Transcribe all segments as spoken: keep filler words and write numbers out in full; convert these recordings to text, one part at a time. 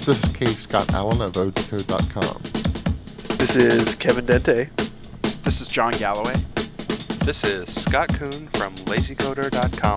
This is K. Scott Allen of ode to code dot com. This is Kevin Dente. This is John Galloway. This is Scott Kuhn from lazy coder dot com.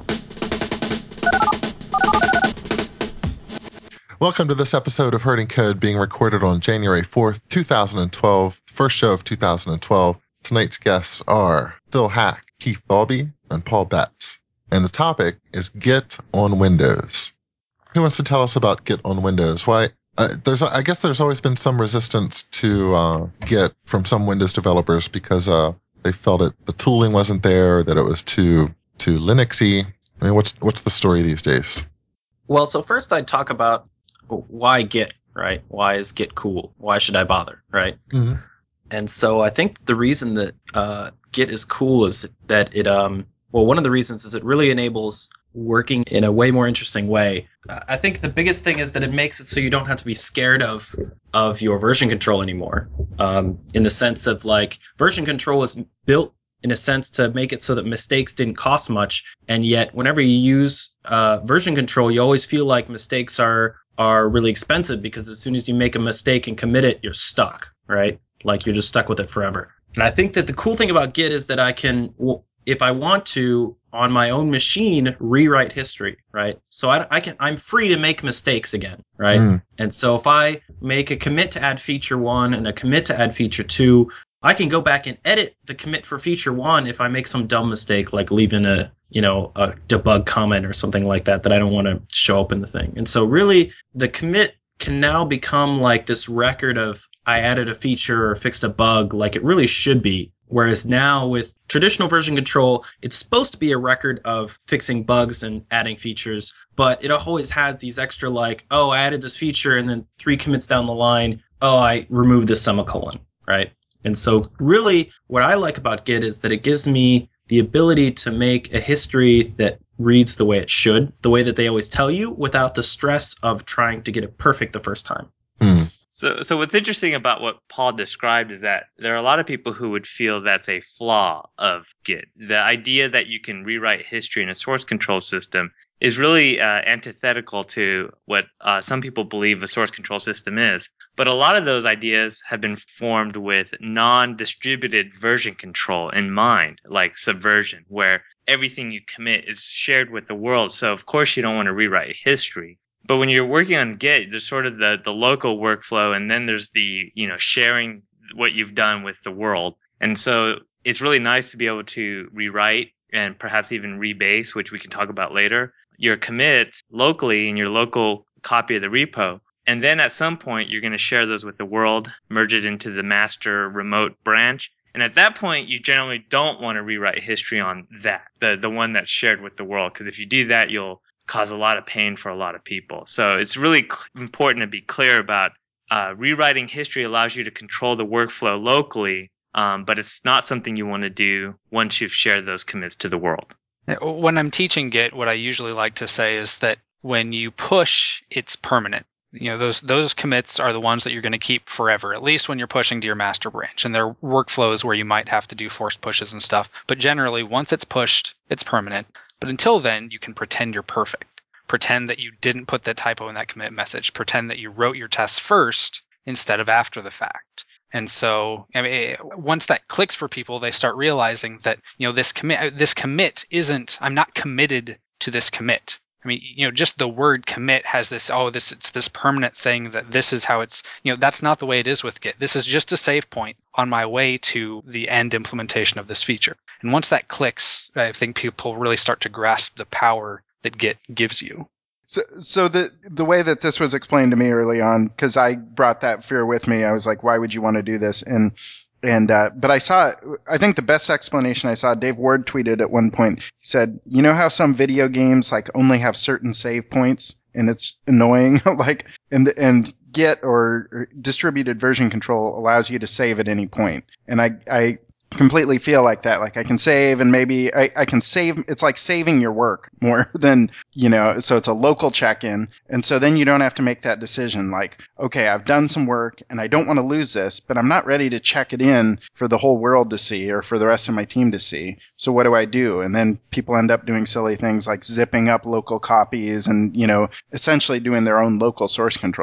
Welcome to this episode of Herding Code, being recorded on January fourth, twenty twelve, first show of two thousand twelve. Tonight's guests are Phil Hack, Keith Balby, and Paul Betts. And the topic is Git on Windows. Who wants to tell us about Git on Windows? Why? Uh, there's, I guess there's always been some resistance to uh, Git from some Windows developers because uh, they felt it the tooling wasn't there, that it was too too Linuxy. I mean, what's what's the story these days? Well, so first I'd talk about why Git, right? Why is Git cool? Why should I bother, right? Mm-hmm. And so I think the reason that uh, Git is cool is that it, um, well, one of the reasons is it really enables working in a way more interesting way. I think the biggest thing is that it makes it so you don't have to be scared of of your version control anymore. Um, in the sense of like version control is built in a sense to make it so that mistakes didn't cost much, and yet whenever you use uh, version control, you always feel like mistakes are are really expensive because as soon as you make a mistake and commit it, you're stuck, right? Like you're just stuck with it forever. And I think that the cool thing about Git is that I can, if I want to, on my own machine, rewrite history, right? So I, I can, I'm free to make mistakes again, right? Mm. And so if I make a commit to add feature one and a commit to add feature two, I can go back and edit the commit for feature one if I make some dumb mistake, like leaving a, you know, a debug comment or something like that that I don't want to show up in the thing. And so really the commit can now become like this record of I added a feature or fixed a bug like it really should be. Whereas now with traditional version control, it's supposed to be a record of fixing bugs and adding features, but it always has these extra like, oh, I added this feature and then three commits down the line, oh, I removed this semicolon, right? And so really what I like about Git is that it gives me the ability to make a history that reads the way it should, the way that they always tell you, without the stress of trying to get it perfect the first time. Hmm. So, so what's interesting about what Paul described is that there are a lot of people who would feel that's a flaw of Git. The idea that you can rewrite history in a source control system is really uh, antithetical to what uh, some people believe a source control system is. But a lot of those ideas have been formed with non-distributed version control in mind, like Subversion, where everything you commit is shared with the world. So, of course, you don't want to rewrite history. But when you're working on Git, there's sort of the, the local workflow, and then there's the, you know, sharing what you've done with the world. And so it's really nice to be able to rewrite and perhaps even rebase, which we can talk about later, your commits locally in your local copy of the repo. And then at some point, you're going to share those with the world, merge it into the master remote branch. And at that point, you generally don't want to rewrite history on that, the, the one that's shared with the world, because if you do that, you'll cause a lot of pain for a lot of people. So it's really cl- important to be clear about uh, rewriting history allows you to control the workflow locally, um, but it's not something you want to do once you've shared those commits to the world. When I'm teaching Git, what I usually like to say is that when you push, it's permanent. You know, those those commits are the ones that you're going to keep forever, at least when you're pushing to your master branch. And there are workflows where you might have to do forced pushes and stuff. But generally, once it's pushed, it's permanent. But until then, you can pretend you're perfect. Pretend that you didn't put that typo in that commit message. Pretend that you wrote your tests first instead of after the fact. And so, I mean, once that clicks for people, they start realizing that, you know, this commit, this commit isn't, I'm not committed to this commit. I mean, you know, just the word commit has this, oh, this, it's this permanent thing that this is how it's, you know, that's not the way it is with Git. This is just a save point on my way to the end implementation of this feature. And once that clicks, I think people really start to grasp the power that Git gives you. So, so the the way that this was explained to me early on, because I brought that fear with me, I was like, why would you want to do this? And and uh, but I saw, I think the best explanation I saw, Dave Ward tweeted at one point. He said, you know how some video games like only have certain save points, and it's annoying, like, and and Git or, or distributed version control allows you to save at any point. And I I completely feel like that. Like I can save and maybe I, I can save. It's like saving your work more than, you know, so it's a local check-in. And so then you don't have to make that decision like, okay, I've done some work and I don't want to lose this, but I'm not ready to check it in for the whole world to see or for the rest of my team to see. So what do I do? And then people end up doing silly things like zipping up local copies and, you know, essentially doing their own local source control.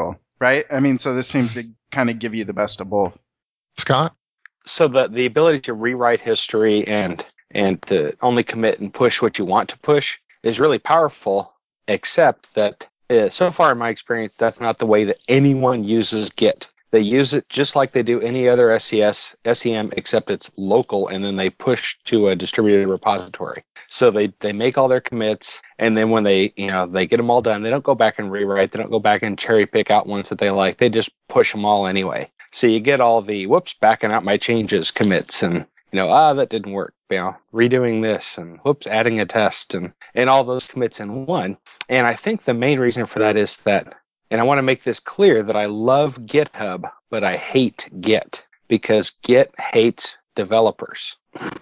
right? I mean, so this seems to kind of give you the best of both. Scott? So the the ability to rewrite history and and to only commit and push what you want to push is really powerful, except that uh, so far in my experience, that's not the way that anyone uses Git. They use it just like they do any other S C S, S E M, except it's local, and then they push to a distributed repository. So they, they make all their commits, and then when they, you know, they get them all done, they don't go back and rewrite. They don't go back and cherry pick out ones that they like. They just push them all anyway. So you get all the, whoops, backing out my changes commits, and, you know, ah, that didn't work. You know, redoing this, and whoops, adding a test, and, and all those commits in one. And I think the main reason for that is that, and I want to make this clear, that I love GitHub, but I hate Git, because Git hates developers,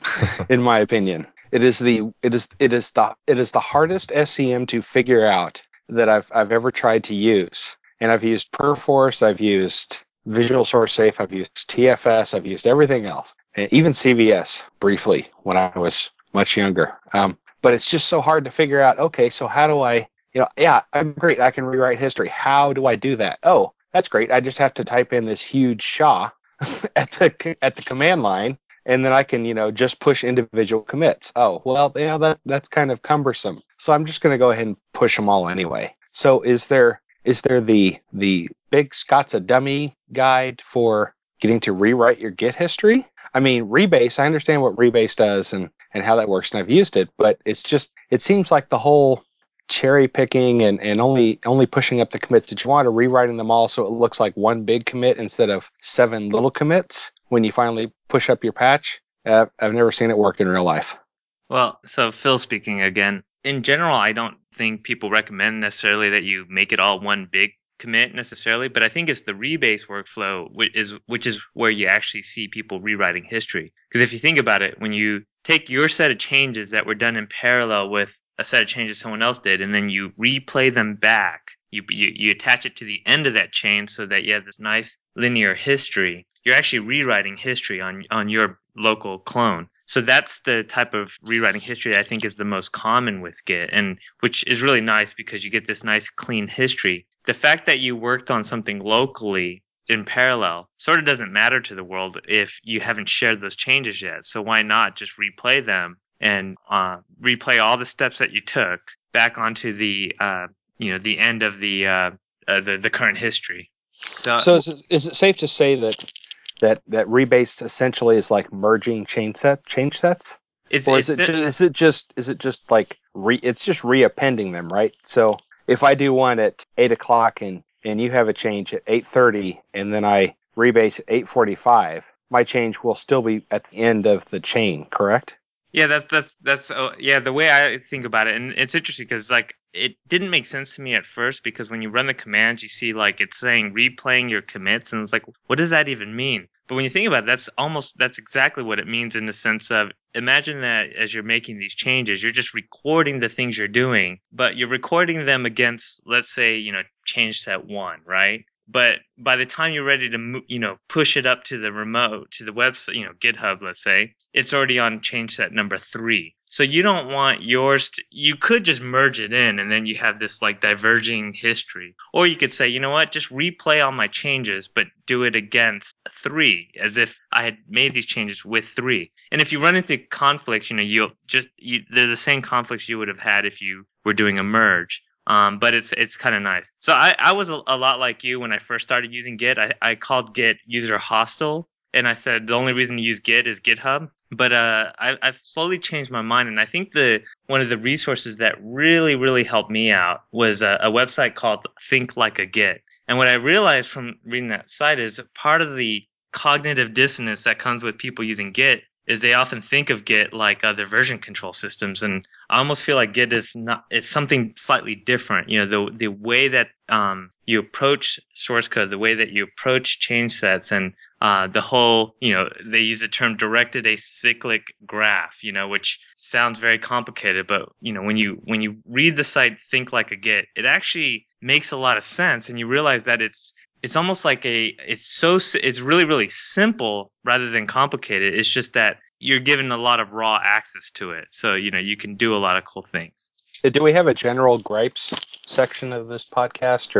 in my opinion. It is the it is it is the it is the hardest S E M to figure out that I've I've ever tried to use. And I've used Perforce, I've used Visual Source Safe, I've used T F S, I've used everything else, and even C V S briefly when I was much younger. Um, but it's just so hard to figure out. Okay, so how do I? You know, yeah, I'm great. I can rewrite history. How do I do that? Oh, that's great. I just have to type in this huge S H A at the at the command line, and then I can, you know, just push individual commits. Oh, well, you know, that that's kind of cumbersome. So I'm just going to go ahead and push them all anyway. So is there is there the the big Scott's a dummy guide for getting to rewrite your Git history? I mean, Rebase, I understand what Rebase does and and how that works, and I've used it, but it's just it seems like the whole cherry picking and, and only only pushing up the commits that you want, or rewriting them all so it looks like one big commit instead of seven little commits when you finally push up your patch. Uh, I've never seen it work in real life. Well, so Phil speaking again. In general, I don't think people recommend necessarily that you make it all one big commit necessarily, but I think it's the rebase workflow which is which is where you actually see people rewriting history. Because if you think about it, when you take your set of changes that were done in parallel with a set of changes someone else did, and then you replay them back, you, you you attach it to the end of that chain so that you have this nice linear history. You're actually rewriting history on on your local clone. So that's the type of rewriting history I think is the most common with Git, and which is really nice because you get this nice clean history. The fact that you worked on something locally in parallel sort of doesn't matter to the world if you haven't shared those changes yet. So why not just replay them and uh, replay all the steps that you took back onto the uh, you know the end of the uh, uh, the the current history. So, So is it, is it safe to say that that that rebase essentially is like merging chain set change sets, it's or is it's it ju- is it just is it just like re it's just reappending them, right? So if I do one at eight o'clock and and you have a change at eight thirty, and then I rebase at eight forty-five, my change will still be at the end of the chain, correct? Yeah, that's that's that's uh, yeah, the way I think about it, and it's interesting because like it didn't make sense to me at first because when you run the commands, you see like it's saying replaying your commits, and it's like, what does that even mean? But when you think about it, that's almost that's exactly what it means in the sense of imagine that as you're making these changes, you're just recording the things you're doing, but you're recording them against, let's say, you know, change set one, right? But by the time you're ready to, you know, push it up to the remote, to the website, you know, GitHub, let's say, it's already on change set number three. So you don't want yours to, you could just merge it in and then you have this like diverging history. Or you could say, you know what, just replay all my changes, but do it against three, as if I had made these changes with three. And if you run into conflicts, you know, you'll just, you, they're the same conflicts you would have had if you were doing a merge. Um, but it's it's kind of nice. So I, I was a, a lot like you when I first started using Git. I, I called Git user hostile, and I said the only reason to use Git is GitHub. But uh, I, I've slowly changed my mind, and I think the one of the resources that really really helped me out was a, a website called Think Like a Git. And what I realized from reading that site is part of the cognitive dissonance that comes with people using Git is they often think of Git like other version control systems, and I almost feel like Git is not, it's something slightly different. You know, the the way that um, you approach source code, the way that you approach change sets, and uh, the whole, you know, they use the term directed acyclic graph, you know, which sounds very complicated, but you know, when you when you read the site Think Like a Git, it actually makes a lot of sense, and you realize that it's it's almost like a it's so it's really really simple rather than complicated. It's just that you're given a lot of raw access to it, so you know you can do a lot of cool things. Do we have a general gripes section of this podcast, or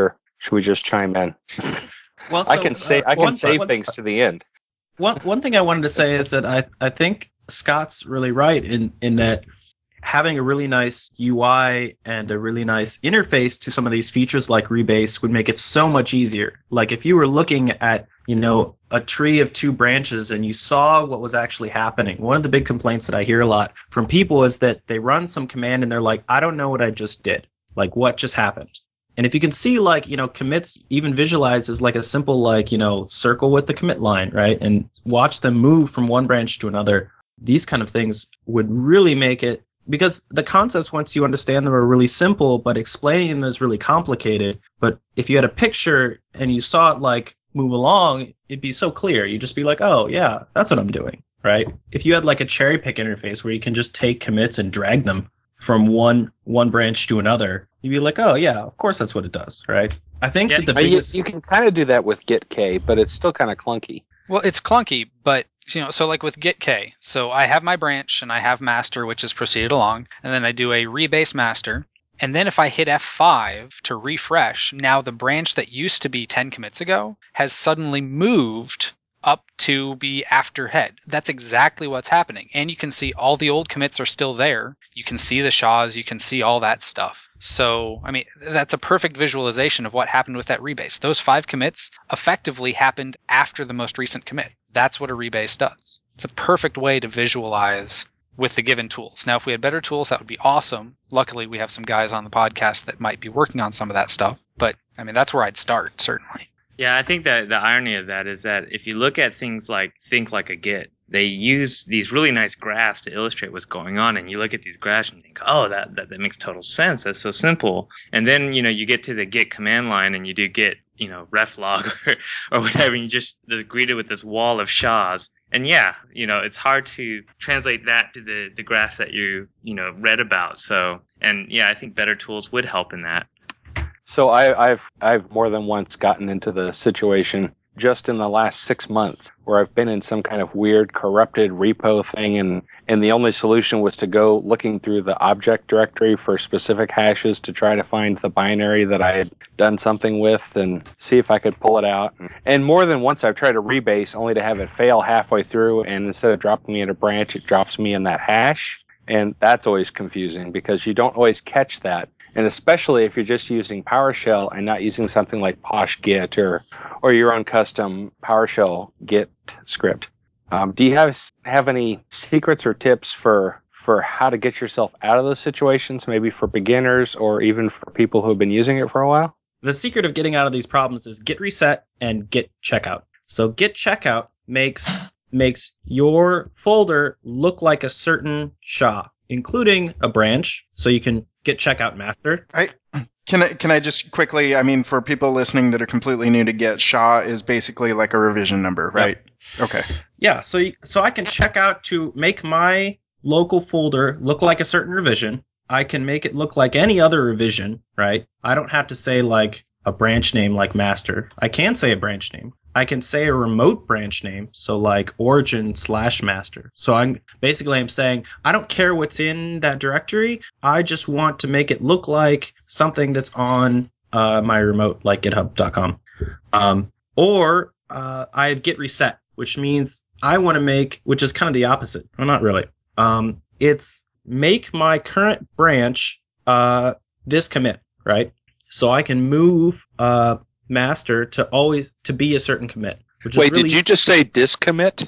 should we just chime in? Well, I so, can say uh, I can one, save one, things to the end. one one thing I wanted to say is that I I think Scott's really right in in that having a really nice U I and a really nice interface to some of these features like rebase would make it so much easier. Like if you were looking at, you know, a tree of two branches and you saw what was actually happening. One of the big complaints that I hear a lot from people is that they run some command and they're like, I don't know what I just did. Like what just happened? And if you can see like, you know, commits even visualized as like a simple like, you know, circle with the commit line, right? And watch them move from one branch to another. These kind of things would really make it, because the concepts, once you understand them, are really simple, but explaining them is really complicated. But if you had a picture and you saw it like move along, it'd be so clear. You'd just be like, oh, yeah, that's what I'm doing, right? If you had like a cherry pick interface where you can just take commits and drag them from one one branch to another, you'd be like, oh, yeah, of course that's what it does, right? I think Yeah, that the Uh, you, biggest... you can kind of do that with GetK, but it's still kind of clunky. Well, it's clunky, but you know, so like with GetK, so I have my branch and I have master, which is proceeded along, and then I do a rebase master, and then if I hit F five to refresh, now the branch that used to be ten commits ago has suddenly moved up to be after head. That's exactly what's happening. And you can see all the old commits are still there. You can see the S H As, you can see all that stuff. So, I mean, that's a perfect visualization of what happened with that rebase. Those five commits effectively happened after the most recent commit. That's what a rebase does. It's a perfect way to visualize with the given tools. Now, if we had better tools, that would be awesome. Luckily, we have some guys on the podcast that might be working on some of that stuff. But, I mean, that's where I'd start, certainly. Yeah, I think that the irony of that is that if you look at things like Think Like a Git, they use these really nice graphs to illustrate what's going on, and you look at these graphs and think, oh, that, that, that makes total sense. That's so simple. And then, you know, you get to the Git command line and you do Git, you know, reflog or, or whatever, and you just, just greeted with this wall of S H As. And yeah, you know, it's hard to translate that to the, the graphs that you, you know, read about. So, and yeah, I think better tools would help in that. So I, I've I've more than once gotten into the situation just in the last six months where I've been in some kind of weird corrupted repo thing, and, and the only solution was to go looking through the object directory for specific hashes to try to find the binary that I had done something with and see if I could pull it out. And more than once I've tried to rebase only to have it fail halfway through, and instead of dropping me in a branch, it drops me in that hash. And that's always confusing because you don't always catch that. And especially if you're just using PowerShell and not using something like PoshGit or or your own custom PowerShell Git script. Um, do you have have any secrets or tips for for how to get yourself out of those situations, maybe for beginners or even for people who have been using it for a while? The secret of getting out of these problems is git reset and git checkout. So git checkout makes makes your folder look like a certain S H A, including a branch, so you can git checkout master. I can I can I just quickly, I mean, for people listening that are completely new to Git, S H A is basically like a revision number, right? Yep. Okay. Yeah, so you, so I can check out to make my local folder look like a certain revision. I can make it look like any other revision, right? I don't have to say like a branch name like master. I can say a branch name. I can say a remote branch name, so like origin slash master. So I'm basically I'm saying I don't care what's in that directory. I just want to make it look like something that's on uh, my remote, like github dot com. Um, or uh, I have git reset, which means I want to make, which is kind of the opposite. Well, not really. Um, it's make my current branch uh, this commit, right? So I can move uh, master to always to be a certain commit. Which Wait, is really did you just say discommit?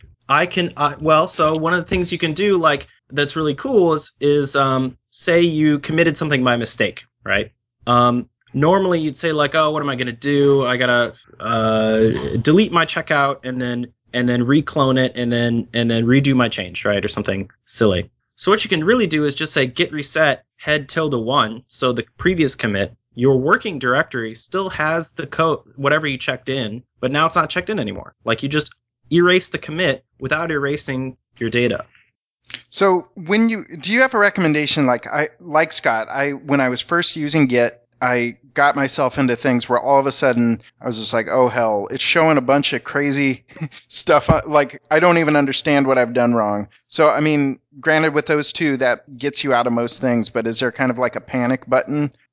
I can uh, well, so one of the things you can do, like that's really cool, is is um, say you committed something by mistake, right? Um, normally you'd say like, oh, what am I going to do? I gotta uh, delete my checkout and then and then reclone it and then and then redo my change, right, or something silly. So what you can really do is just say git reset head tilde one, so the previous commit. Your working directory still has the code, whatever you checked in, but now it's not checked in anymore. Like you just erase the commit without erasing your data. So when you do you have a recommendation? Like I like Scott, I when I was first using Git, I got myself into things where all of a sudden I was just like, oh hell, it's showing a bunch of crazy stuff. Like I don't even understand what I've done wrong. So I mean, granted, with those two, that gets you out of most things. But is there kind of like a panic button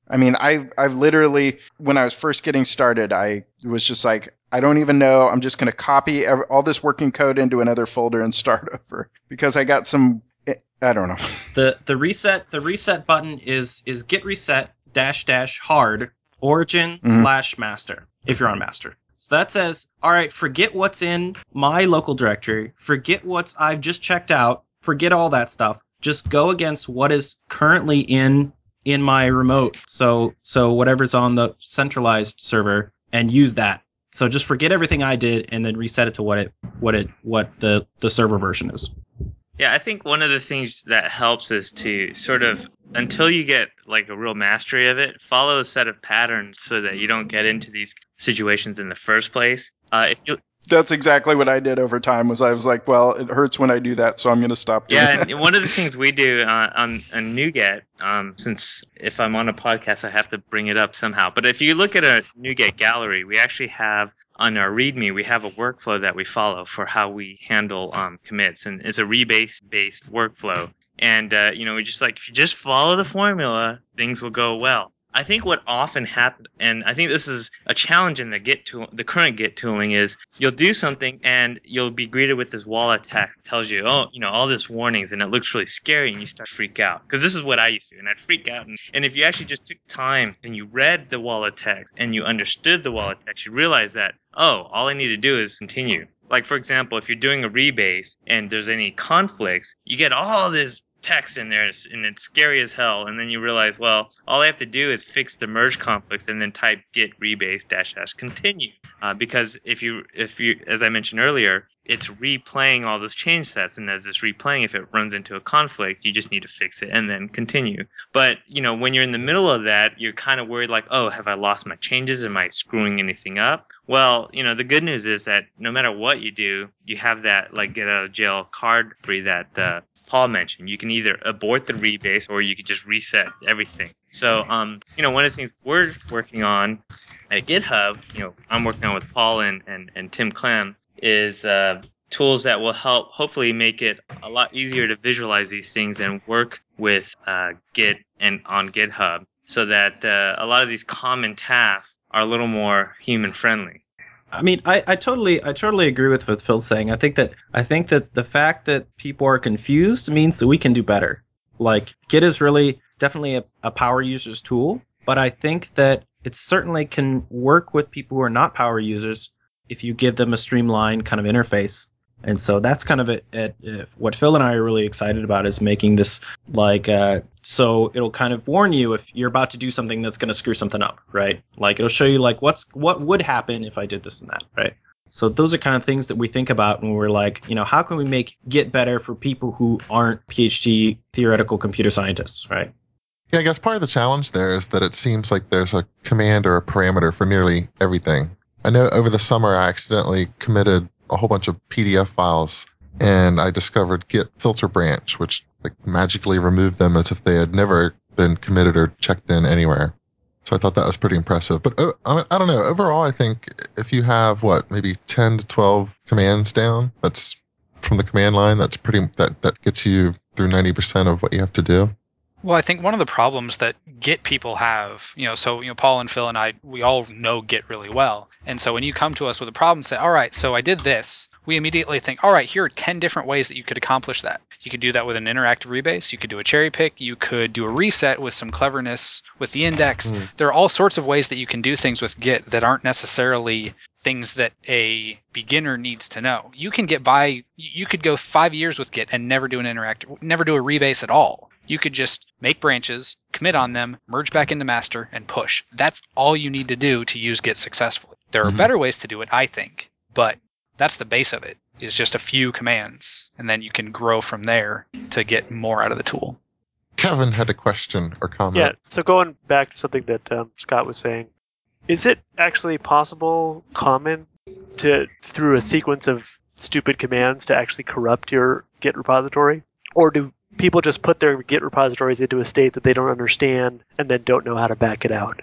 I mean, I I've literally, when I was first getting started, I was just like, I don't even know. I'm just going to copy ev- all this working code into another folder and start over because I got some. I don't know. The the reset the reset button is is git reset dash dash hard origin Mhm. slash master if you're on master. So that says, all right, forget what's in my local directory, forget what's I've just checked out, forget all that stuff. Just go against what is currently in in my remote. So so whatever's on the centralized server and use that. So just forget everything I did and then reset it to what it what it what the the server version is. Yeah, I think one of the things that helps is to sort of, until you get like a real mastery of it, follow a set of patterns so that you don't get into these situations in the first place. Uh, if you, That's exactly what I did over time. Was I was like, well, it hurts when I do that, so I'm going to stop doing yeah, that. and one of the things we do uh, on on NuGet, um, since if I'm on a podcast, I have to bring it up somehow. But if you look at a NuGet gallery, we actually have on our README, we have a workflow that we follow for how we handle um, commits, and it's a rebase-based workflow. And uh, you know, we just like if you just follow the formula, things will go well. I think what often happens, and I think this is a challenge in the Git tool, the current Git tooling, is you'll do something and you'll be greeted with this wall of text that tells you, oh, you know, all this warnings, and it looks really scary, and you start to freak out. Because this is what I used to, and I'd freak out. And, and if you actually just took time and you read the wall of text and you understood the wall of text, you realize that, oh, all I need to do is continue. Like, for example, if you're doing a rebase and there's any conflicts, you get all this text in there and it's scary as hell, and then you realize, well, all I have to do is fix the merge conflicts and then type git rebase dash dash continue, uh, because if you if you as I mentioned earlier, it's replaying all those change sets, and as it's replaying, if it runs into a conflict, you just need to fix it and then continue. But you know, when you're in the middle of that, you're kind of worried, like, oh, have I lost my changes? Am I screwing anything up? Well, you know, the good news is that no matter what you do, you have that like get out of jail card free that uh, Paul mentioned. You can either abort the rebase or you can just reset everything. So, um, you know, one of the things we're working on at GitHub, you know, I'm working on with Paul and, and, and Tim Clem, is uh, tools that will help hopefully make it a lot easier to visualize these things and work with uh, Git and on GitHub so that uh, a lot of these common tasks are a little more human friendly. I mean, I, I totally I totally agree with what Phil's saying. I think that I think that the fact that people are confused means that we can do better. Like Git is really definitely a, a power user's tool, but I think that it certainly can work with people who are not power users if you give them a streamlined kind of interface. And so that's kind of it. it, it what Phil and I are really excited about is making this like uh, so it'll kind of warn you if you're about to do something that's going to screw something up, right? Like it'll show you like what's what would happen if I did this and that, right? So those are kind of things that we think about when we're like, you know, how can we make Git better for people who aren't PhD theoretical computer scientists, right? Yeah, I guess part of the challenge there is that it seems like there's a command or a parameter for nearly everything. I know over the summer I accidentally committed a whole bunch of P D F files, and I discovered Git filter branch, which like magically removed them as if they had never been committed or checked in anywhere. So I thought that was pretty impressive. But uh, I, mean, I don't know. Overall, I think if you have what maybe ten to twelve commands down, that's from the command line. That's pretty. That that gets you through ninety percent of what you have to do. Well, I think one of the problems that Git people have, you know, so, you know, Paul and Phil and I, we all know Git really well. And so when you come to us with a problem, say, all right, so I did this, we immediately think, all right, here are ten different ways that you could accomplish that. You could do that with an interactive rebase. You could do a cherry pick. You could do a reset with some cleverness with the index. Mm. There are all sorts of ways that you can do things with Git that aren't necessarily things that a beginner needs to know. You can get by, you could go five years with Git and never do an interactive, never do a rebase at all. You could just make branches, commit on them, merge back into master, and push. That's all you need to do to use Git successfully. There are mm-hmm. better ways to do it, I think, but that's the base of it, is just a few commands, and then you can grow from there to get more out of the tool. Kevin had a question or comment. Yeah, so going back to something that um, Scott was saying, is it actually possible, common, to through a sequence of stupid commands to actually corrupt your Git repository? Or do people just put their Git repositories into a state that they don't understand and then don't know how to back it out?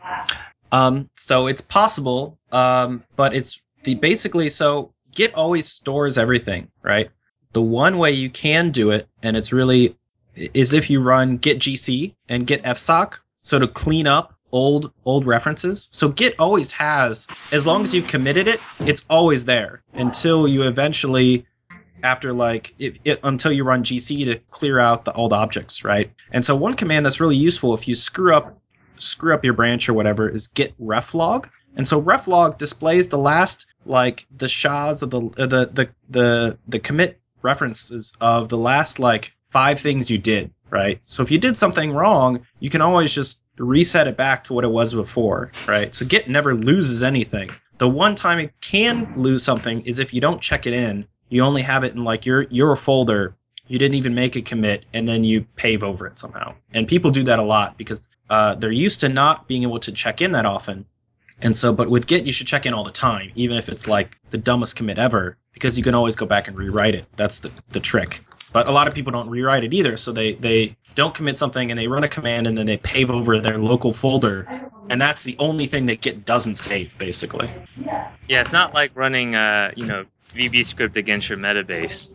Um, so it's possible, um, but it's the basically, so Git always stores everything, right? The one way you can do it, and it's really, is if you run git G C and git fsock. So to clean up old old references. So Git always has, as long as you've committed it, it's always there until you eventually, after like it, it, until you run G C to clear out the old objects, right? And so one command that's really useful if you screw up screw up your branch or whatever is git reflog. And so reflog displays the last, like the S H As of the uh, the the the the commit references of the last like five things you did, right? So if you did something wrong, you can always just reset it back to what it was before, right? So Git never loses anything. The one time it can lose something is if you don't check it in. You only have it in like your your folder. You didn't even make a commit, and then you pave over it somehow. And people do that a lot because uh, they're used to not being able to check in that often. And so, but with Git, you should check in all the time, even if it's like the dumbest commit ever, because you can always go back and rewrite it. That's the, the trick. But a lot of people don't rewrite it either. So they, they don't commit something and they run a command and then they pave over their local folder. And that's the only thing that Git doesn't save, basically. Yeah, it's not like running, uh, you know, V B script against your metabase.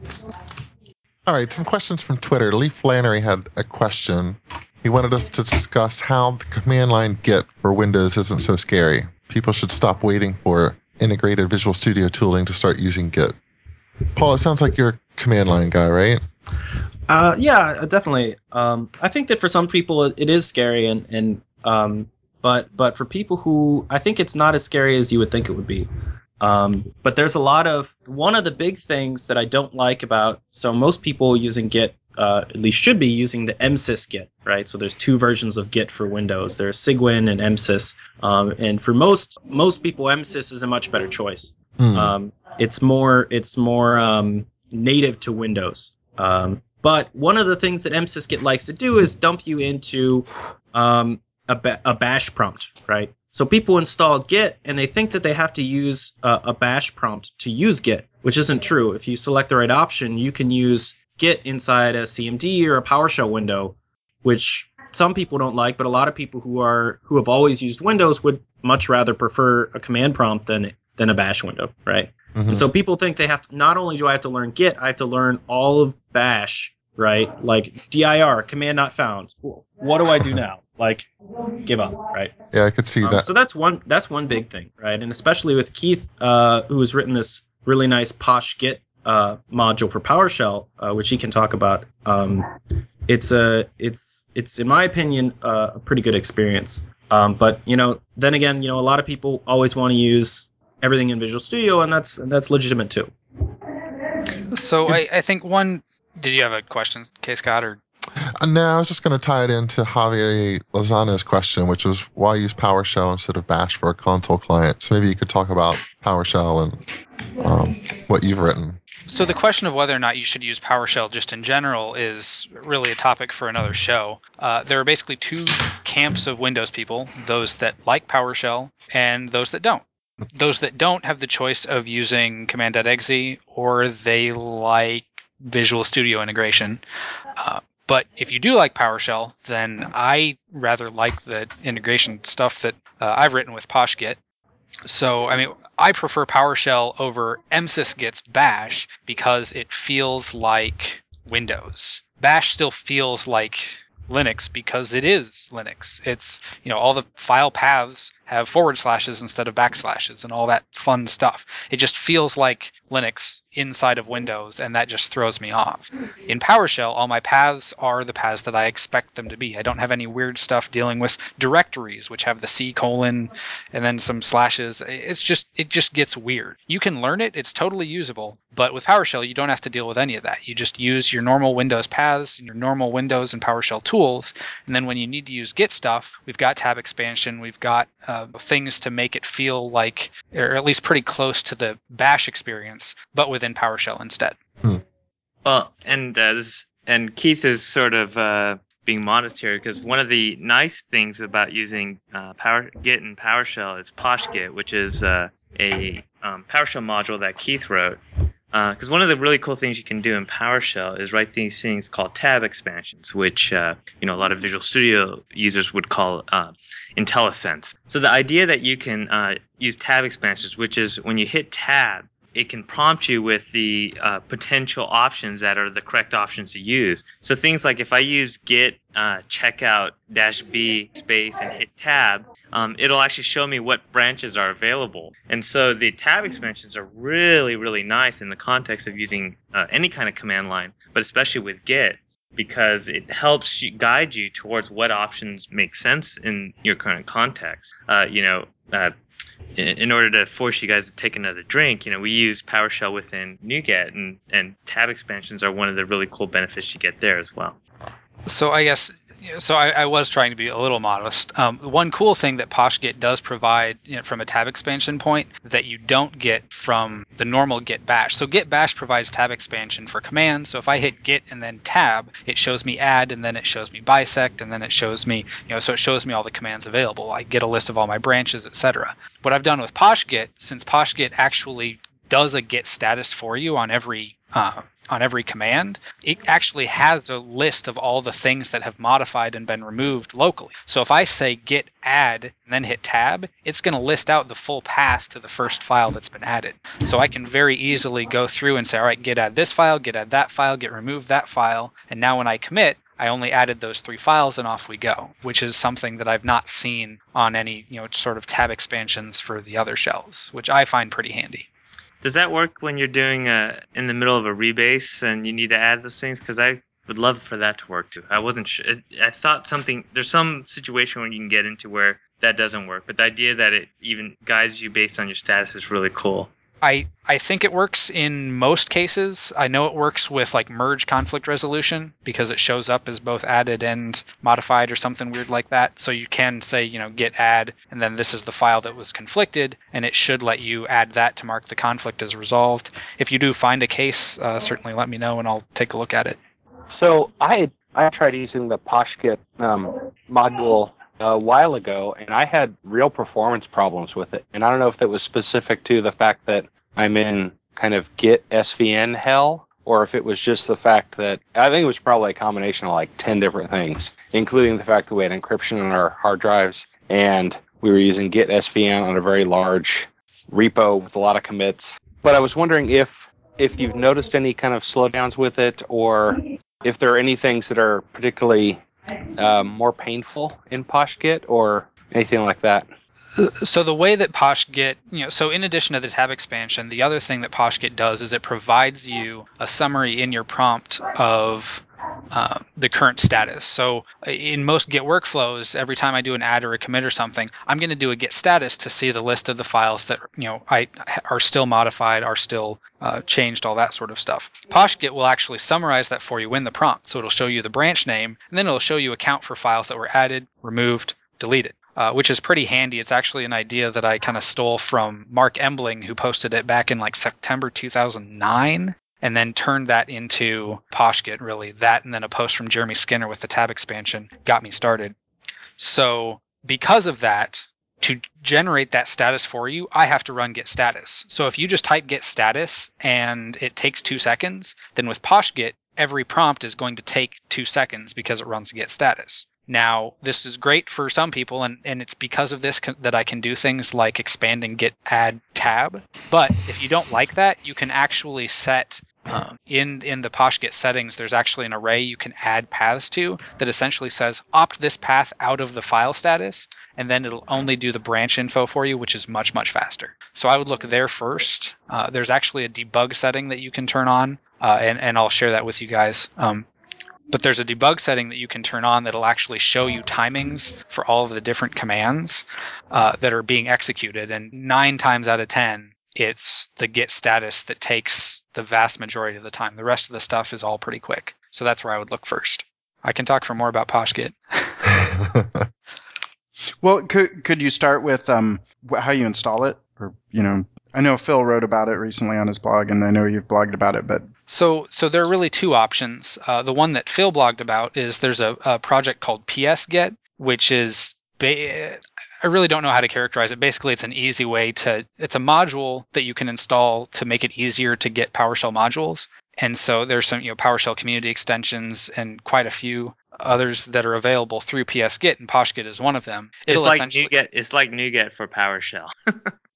All right, some questions from Twitter. Lee Flannery had a question. He wanted us to discuss how the command line Git for Windows isn't so scary. People should stop waiting for integrated Visual Studio tooling to start using Git. Paul, it sounds like you're a command line guy, right? Uh, yeah, definitely. Um, I think that for some people it is scary, and and um, but but for people who, I think it's not as scary as you would think it would be. Um, but there's a lot of, one of the big things that I don't like about, so most people using Git, uh, at least should be using the M sys Git, right? So there's two versions of Git for Windows. There's Cygwin and M sys. Um, and for most most people, M sys is a much better choice. Hmm. Um, it's more it's more um, native to Windows. Um, but one of the things that M sys Git likes to do is dump you into um, a, ba- a bash prompt, right? So people install Git and they think that they have to use uh, a bash prompt to use Git, which isn't true. If you select the right option, you can use Git inside a C M D or a PowerShell window, which some people don't like, but a lot of people who are who have always used Windows would much rather prefer a command prompt than than a bash window, right? Mm-hmm. And so people think they have to, not only do I have to learn Git, I have to learn all of bash, right? Like dir, command not found. What do I do now? Like, give up, right? Yeah, I could see Um, that. so that's one that's one big thing, right? And especially with Keith, uh, who has written this really nice Posh Git uh, module for PowerShell, uh, which he can talk about. Um, it's a it's it's in my opinion uh, a pretty good experience. Um, but you know, then again, you know, a lot of people always want to use everything in Visual Studio, and that's and that's legitimate too. So I, I think one. Did you have a question, K. Scott, or? Uh, no, I was just going to tie it into Javier Lozano's question, which was why use PowerShell instead of Bash for a console client? So maybe you could talk about PowerShell and um, what you've written. So the question of whether or not you should use PowerShell just in general is really a topic for another show. Uh, there are basically two camps of Windows people, those that like PowerShell and those that don't. Those that don't have the choice of using command.exe, or they like Visual Studio integration. Uh, but if you do like PowerShell, then I rather like the integration stuff that uh, I've written with PoshGit. So, I mean, I prefer PowerShell over M sys Git's Bash because it feels like Windows. Bash still feels like Linux because it is Linux. It's, you know, all the file paths have forward slashes instead of backslashes and all that fun stuff. It just feels like Linux inside of Windows, and that just throws me off. In PowerShell, all my paths are the paths that I expect them to be. I don't have any weird stuff dealing with directories, which have the C colon and then some slashes. It's just, it just gets weird. You can learn it. It's totally usable. But with PowerShell, you don't have to deal with any of that. You just use your normal Windows paths, your normal Windows and PowerShell tools. And then when you need to use Git stuff, we've got tab expansion. We've got uh, things to make it feel like, or at least pretty close to the Bash experience, but within PowerShell instead. Hmm. Well, and uh, this, and Keith is sort of uh, being monetary because one of the nice things about using uh, Power Git and PowerShell is PoshGit, which is uh, a um, PowerShell module that Keith wrote. Because uh, one of the really cool things you can do in PowerShell is write these things called tab expansions, which uh, you know a lot of Visual Studio users would call uh, IntelliSense. So the idea that you can uh, use tab expansions, which is when you hit tab, it can prompt you with the uh, potential options that are the correct options to use. So things like if I use git uh, checkout dash b space and hit tab, um, it'll actually show me what branches are available. And so the tab expansions are really, really nice in the context of using uh, any kind of command line, but especially with Git, because it helps you guide you towards what options make sense in your current context. Uh, you know, uh, in, in order to force you guys to take another drink, you know, we use PowerShell within NuGet, and, and tab expansions are one of the really cool benefits you get there as well. So I guess, so I, I was trying to be a little modest. Um, one cool thing that PoshGit does provide, you know, from a tab expansion point that you don't get from the normal Git Bash. So Git Bash provides tab expansion for commands. So if I hit Git and then tab, it shows me add, and then it shows me bisect, and then it shows me, you know, so it shows me all the commands available. I get a list of all my branches, et cetera. What I've done with PoshGit, since PoshGit actually does a git status for you on every uh, on every command, it actually has a list of all the things that have modified and been removed locally. So if I say git add and then hit tab, it's going to list out the full path to the first file that's been added. So I can very easily go through and say, all right, git add this file, git add that file, git remove that file, and now when I commit, I only added those three files and off we go, which is something that I've not seen on any, you know, sort of tab expansions for the other shells, which I find pretty handy. Does that work when you're doing a, in the middle of a rebase and you need to add those things? Because I would love for that to work too. I wasn't sure. I thought something, there's some situation where you can get into where that doesn't work, but the idea that it even guides you based on your status is really cool. I, I think it works in most cases. I know it works with like merge conflict resolution because it shows up as both added and modified or something weird like that. So you can say, you know, git add, and then this is the file that was conflicted, and it should let you add that to mark the conflict as resolved. If you do find a case, uh, certainly let me know and I'll take a look at it. So I I tried using the PoshGit um, module a while ago, and I had real performance problems with it. And I don't know if that was specific to the fact that I'm in kind of Git S V N hell, or if it was just the fact that, I think it was probably a combination of like ten different things, including the fact that we had encryption on our hard drives, and we were using Git S V N on a very large repo with a lot of commits. But I was wondering if if you've noticed any kind of slowdowns with it, or if there are any things that are particularly uh, more painful in PoshGit or anything like that. So the way that PoshGit, you know, so in addition to the tab expansion, the other thing that PoshGit does is it provides you a summary in your prompt of uh, the current status. So in most Git workflows, every time I do an add or a commit or something, I'm going to do a git status to see the list of the files that, you know, I are still modified, are still uh, changed, all that sort of stuff. PoshGit will actually summarize that for you in the prompt. So it'll show you the branch name, and then it'll show you a count for files that were added, removed, deleted. Uh, which is pretty handy. It's actually an idea that I kind of stole from Mark Embling, who posted it back in like September two thousand nine, and then turned that into PoshGit, really. That and then a post from Jeremy Skinner with the tab expansion got me started. So because of that, to generate that status for you, I have to run git status. So if you just type git status and it takes two seconds, then with PoshGit, every prompt is going to take two seconds because it runs git status. Now, this is great for some people, and, and it's because of this co- that I can do things like expand and git add tab. But if you don't like that, you can actually set um, in in the PoshGit settings, there's actually an array you can add paths to that essentially says opt this path out of the file status, and then it'll only do the branch info for you, which is much, much faster. So I would look there first. Uh, there's actually a debug setting that you can turn on, uh, and, and I'll share that with you guys. Um, But there's a debug setting that you can turn on that'll actually show you timings for all of the different commands uh, that are being executed. And nine times out of ten, it's the git status that takes the vast majority of the time. The rest of the stuff is all pretty quick. So that's where I would look first. I can talk for more about PoshGit. Well, could could you start with um how you install it, or you know? I know Phil wrote about it recently on his blog, and I know you've blogged about it, but... So so there are really two options. Uh, the one that Phil blogged about is there's a, a project called psget, which is... Ba- I really don't know how to characterize it. Basically, it's an easy way to... It's a module that you can install to make it easier to get PowerShell modules. And so there's some, you know, PowerShell community extensions and quite a few others that are available through psget, and PoshGit is one of them. It'll it's like essentially... NuGet. It's like NuGet for PowerShell.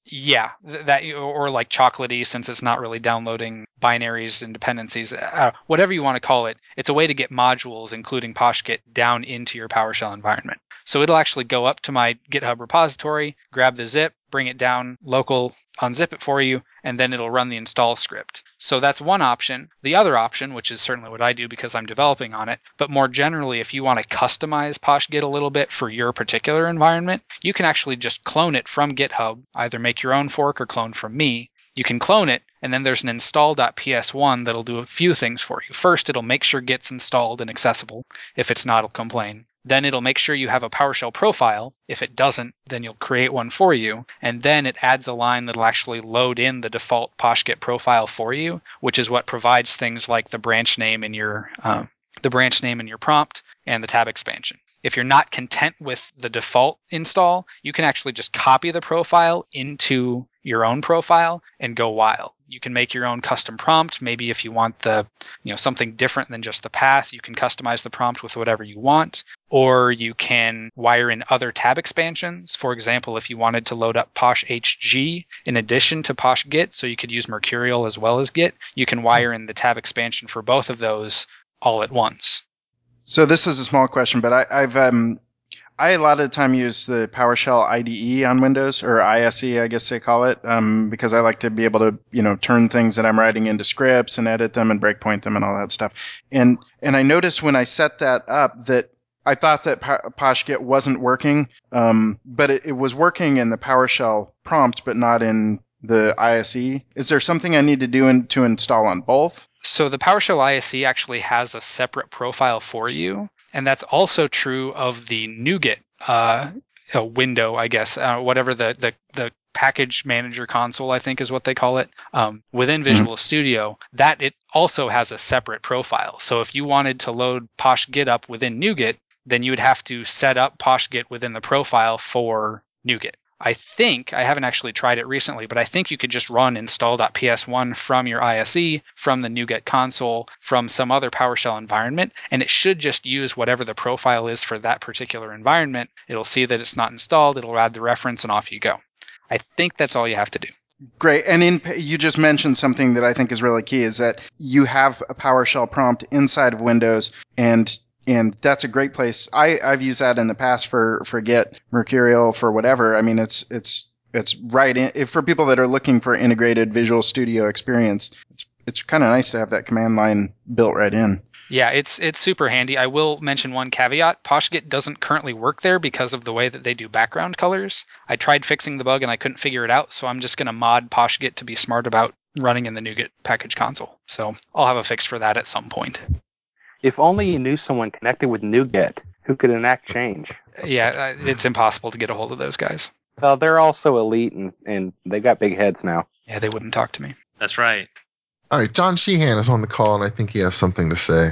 Yeah, th- that or like chocolatey, since it's not really downloading binaries and dependencies, uh, whatever you want to call it. It's a way to get modules, including PoshGit, down into your PowerShell environment. So it'll actually go up to my GitHub repository, grab the zip, bring it down local, unzip it for you, and then it'll run the install script. So that's one option. The other option, which is certainly what I do because I'm developing on it, but more generally, if you want to customize PoshGit a little bit for your particular environment, you can actually just clone it from GitHub, either make your own fork or clone from me. You can clone it, and then there's an install dot P S one that'll do a few things for you. First, it'll make sure Git's installed and accessible. If it's not, it'll complain. Then it'll make sure you have a PowerShell profile. If it doesn't, then you'll create one for you. And then it adds a line that'll actually load in the default PoshGit profile for you, which is what provides things like the branch name in your um, the branch name in your prompt and the tab expansion. If you're not content with the default install, you can actually just copy the profile into your own profile and go wild. You can make your own custom prompt. Maybe if you want the, you know, something different than just the path, you can customize the prompt with whatever you want. Or you can wire in other tab expansions. For example, if you wanted to load up PoshHG in addition to PoshGit, so you could use Mercurial as well as Git, you can wire in the tab expansion for both of those all at once. So this is a small question, but I, I've um, I a lot of the time use the PowerShell I D E on Windows, or I S E, I guess they call it, um, because I like to be able to, you know, turn things that I'm writing into scripts and edit them and breakpoint them and all that stuff. And and I noticed when I set that up that I thought that PoshGit wasn't working, um, but it, it was working in the PowerShell prompt, but not in the I S E. Is there something I need to do in, to install on both? So the PowerShell I S E actually has a separate profile for you, and that's also true of the NuGet uh, window, I guess, uh, whatever the, the, the package manager console, I think is what they call it, um, within Visual mm-hmm. Studio, that it also has a separate profile. So if you wanted to load PoshGit up within NuGet, then you would have to set up PoshGit within the profile for NuGet. I think, I haven't actually tried it recently, but I think you could just run install dot P S one from your I S E, from the NuGet console, from some other PowerShell environment, and it should just use whatever the profile is for that particular environment. It'll see that it's not installed, it'll add the reference, and off you go. I think that's all you have to do. Great. And in, you just mentioned something that I think is really key, is that you have a PowerShell prompt inside of Windows, and And that's a great place. I, I've used that in the past for, for Git, Mercurial, for whatever. I mean, it's it's it's right in. If for people that are looking for integrated Visual Studio experience, it's it's kind of nice to have that command line built right in. Yeah, it's it's super handy. I will mention one caveat. PoshGit doesn't currently work there because of the way that they do background colors. I tried fixing the bug and I couldn't figure it out, so I'm just going to mod PoshGit to be smart about running in the NuGet package console. So I'll have a fix for that at some point. If only you knew someone connected with NuGet who could enact change. Yeah, it's impossible to get a hold of those guys. Well, they're also elite, and, and they got big heads now. Yeah, they wouldn't talk to me. That's right. All right, John Sheehan is on the call, and I think he has something to say.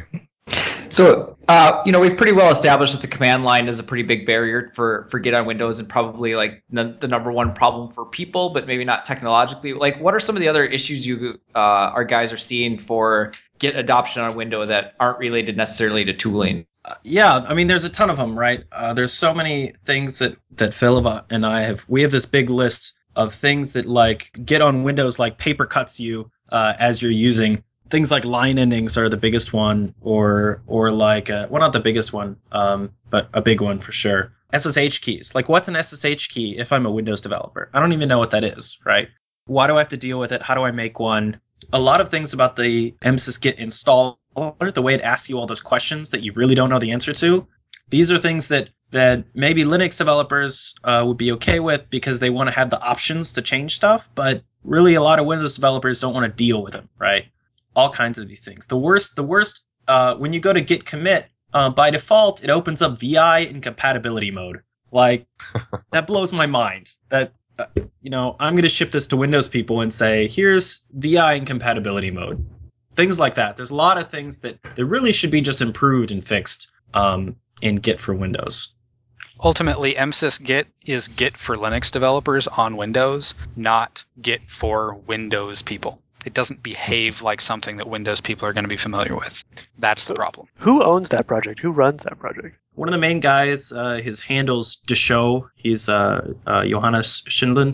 So, uh, you know, we've pretty well established that the command line is a pretty big barrier for, for Git on Windows, and probably like the, the number one problem for people, but maybe not technologically. Like, what are some of the other issues you uh, our guys are seeing for Git adoption on Windows that aren't related necessarily to tooling? Uh, yeah, I mean, there's a ton of them, right? Uh, there's so many things that that Philip and I have. We have this big list of things that like Git on Windows like paper cuts you uh, as you're using. Things like line endings are the biggest one, or or like uh, well, not the biggest one, um, but a big one for sure. S S H keys. Like, what's an S S H key if I'm a Windows developer? I don't even know what that is, right? Why do I have to deal with it? How do I make one? A lot of things about the M sys Git installer, the way it asks you all those questions that you really don't know the answer to. These are things that that maybe Linux developers uh, would be okay with because they want to have the options to change stuff, but really a lot of Windows developers don't want to deal with them, right? All kinds of these things. The worst, the worst, uh, when you go to git commit, uh, by default, it opens up V I in compatibility mode. Like, that blows my mind. That, uh, you know, I'm going to ship this to Windows people and say, here's V I in compatibility mode. Things like that. There's a lot of things that, that really should be just improved and fixed um, in Git for Windows. Ultimately, M sys Git is Git for Linux developers on Windows, not Git for Windows people. It doesn't behave like something that Windows people are going to be familiar with. That's so the problem. Who owns that project? Who runs that project? One of the main guys, uh, his handle's Deshow. He's uh, uh, Johannes Schindlund.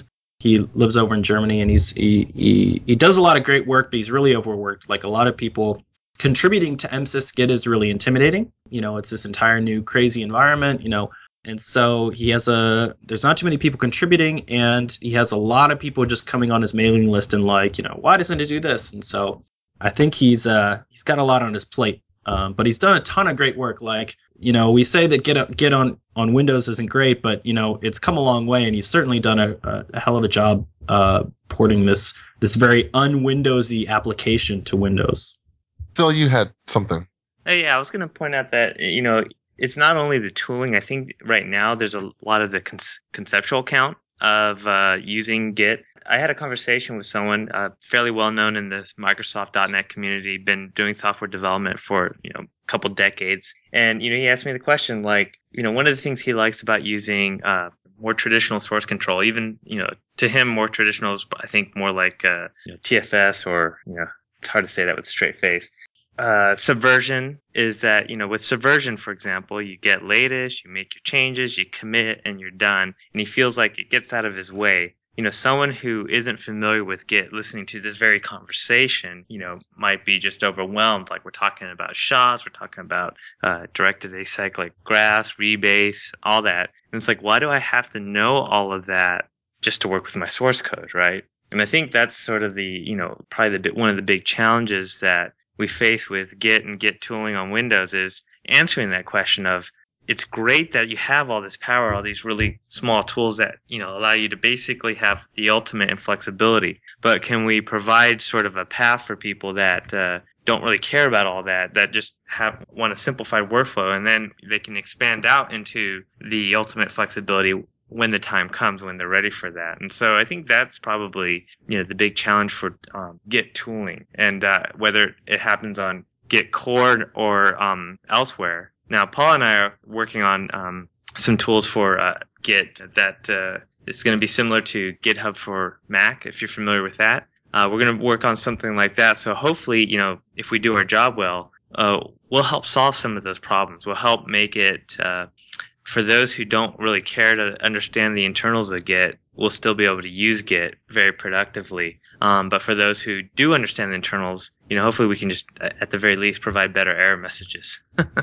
He lives over in Germany, and he's he, he he does a lot of great work, but he's really overworked. Like a lot of people, contributing to M sys Git is really intimidating. You know, it's this entire new crazy environment. You know, and so he has a. There's not too many people contributing, and he has a lot of people just coming on his mailing list and like, you know, why doesn't it do this? And so I think he's uh he's got a lot on his plate. Um, but he's done a ton of great work. Like, you know, we say that Git Git on, on Windows isn't great, but you know, it's come a long way, and he's certainly done a, a, a hell of a job uh, porting this this very un-Windowsy application to Windows. Phil, you had something. Hey, yeah, I was going to point out that, you know, it's not only the tooling. I think right now there's a lot of the con- conceptual count of uh, using Git. I had a conversation with someone uh, fairly well known in the Microsoft dot net community, been doing software development for, you know, a couple decades. And, you know, he asked me the question, like, you know, one of the things he likes about using uh, more traditional source control, even, you know, to him, more traditional is, I think, more like uh, you know, T F S, or, you know, it's hard to say that with a straight face. Uh, Subversion is that, you know, with Subversion, for example, you get latest, you make your changes, you commit, and you're done. And he feels like it gets out of his way. You know, someone who isn't familiar with Git listening to this very conversation, you know, might be just overwhelmed. Like, we're talking about S H As, we're talking about uh, directed acyclic graphs, rebase, all that. And it's like, why do I have to know all of that just to work with my source code, right? And I think that's sort of the, you know, probably the one of the big challenges that we face with Git and Git tooling on Windows is answering that question of, it's great that you have all this power, all these really small tools that, you know, allow you to basically have the ultimate in flexibility. But can we provide sort of a path for people that uh, don't really care about all that, that just have want a simplified workflow, and then they can expand out into the ultimate flexibility when the time comes, when they're ready for that. And so I think that's probably, you know, the big challenge for um, Git tooling, and uh, whether it happens on Git core or um, elsewhere. Now, Paul and I are working on um, some tools for uh, Git that uh, is going to be similar to GitHub for Mac, if you're familiar with that. Uh, we're going to work on something like that. So hopefully, you know, if we do our job well, uh, we'll help solve some of those problems. We'll help make it, uh, for those who don't really care to understand the internals of Git, we'll still be able to use Git very productively. Um, but for those who do understand the internals, you know, hopefully we can just, at the very least, provide better error messages.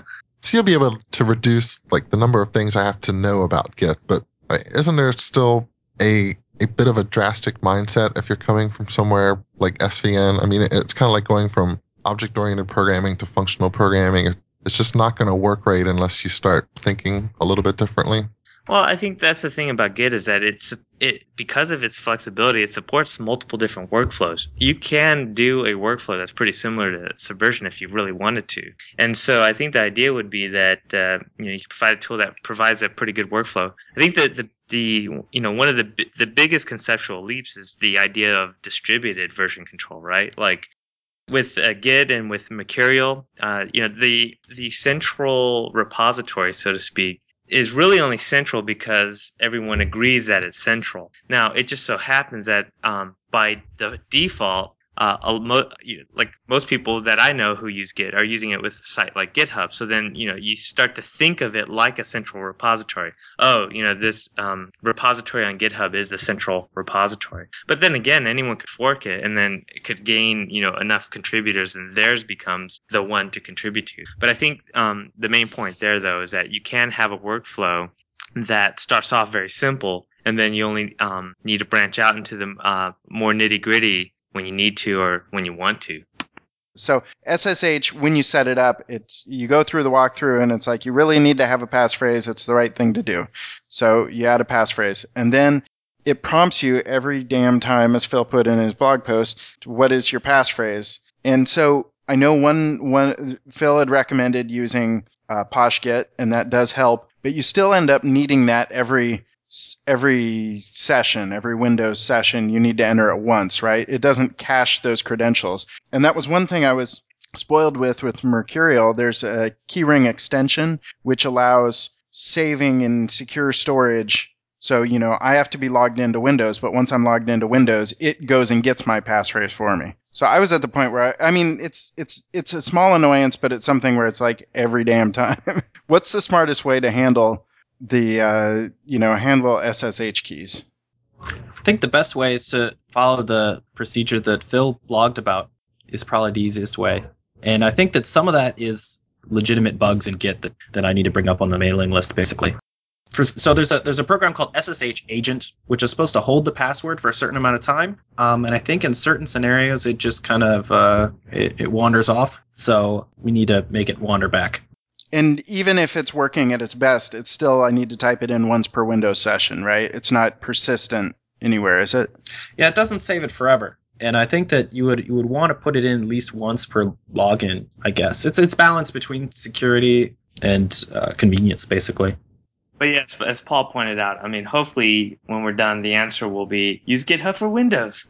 So you'll be able to reduce like the number of things I have to know about Git, but isn't there still a a bit of a drastic mindset if you're coming from somewhere like S V N? I mean, it's kind of like going from object-oriented programming to functional programming. It's just not going to work right unless you start thinking a little bit differently. Well, I think that's the thing about Git is that it's it because of its flexibility, it supports multiple different workflows. You can do a workflow that's pretty similar to Subversion if you really wanted to. And so I think the idea would be that uh, you know, you can provide a tool that provides a pretty good workflow. I think that the the you know one of the the biggest conceptual leaps is the idea of distributed version control, right? Like with uh, Git and with Mercurial, uh, you know, the the central repository, so to speak, is really only central because everyone agrees that it's central. Now, it just so happens that um, by the default, uh, a mo- like most people that I know who use Git are using it with a site like GitHub. So then, you know, you start to think of it like a central repository. Oh, you know, this um, repository on GitHub is the central repository. But then again, anyone could fork it, and then it could gain, you know, enough contributors, and theirs becomes the one to contribute to. But I think um, the main point there, though, is that you can have a workflow that starts off very simple, and then you only um, need to branch out into the uh, more nitty-gritty when you need to or when you want to. So S S H, when you set it up, it's you go through the walkthrough, and it's like you really need to have a passphrase. It's the right thing to do. So you add a passphrase, and then it prompts you every damn time, as Phil put in his blog post, what is your passphrase? And so I know one one Phil had recommended using uh, PoshGit, and that does help, but you still end up needing that every every session, every Windows session. You need to enter it once, right? It doesn't cache those credentials. And that was one thing I was spoiled with with Mercurial. There's a keyring extension which allows saving in secure storage. So, you know, I have to be logged into Windows, but once I'm logged into Windows, it goes and gets my passphrase for me. So I was at the point where, I, I mean, it's it's it's a small annoyance, but it's something where it's like every damn time. What's the smartest way to handle the, uh, you know, handle S S H keys? I think the best way is to follow the procedure that Phil blogged about is probably the easiest way. And I think that some of that is legitimate bugs in Git that, that I need to bring up on the mailing list, basically. For, so there's a there's a program called S S H Agent, which is supposed to hold the password for a certain amount of time. Um, and I think in certain scenarios, it just kind of uh, it, it wanders off. So we need to make it wander back. And even if it's working at its best, it's still, I need to type it in once per Windows session, right? It's not persistent anywhere, is it? Yeah, it doesn't save it forever. And I think that you would you would want to put it in at least once per login, I guess. It's it's balanced between security and uh, convenience, basically. But yes, as Paul pointed out, I mean, hopefully when we're done, the answer will be use GitHub for Windows.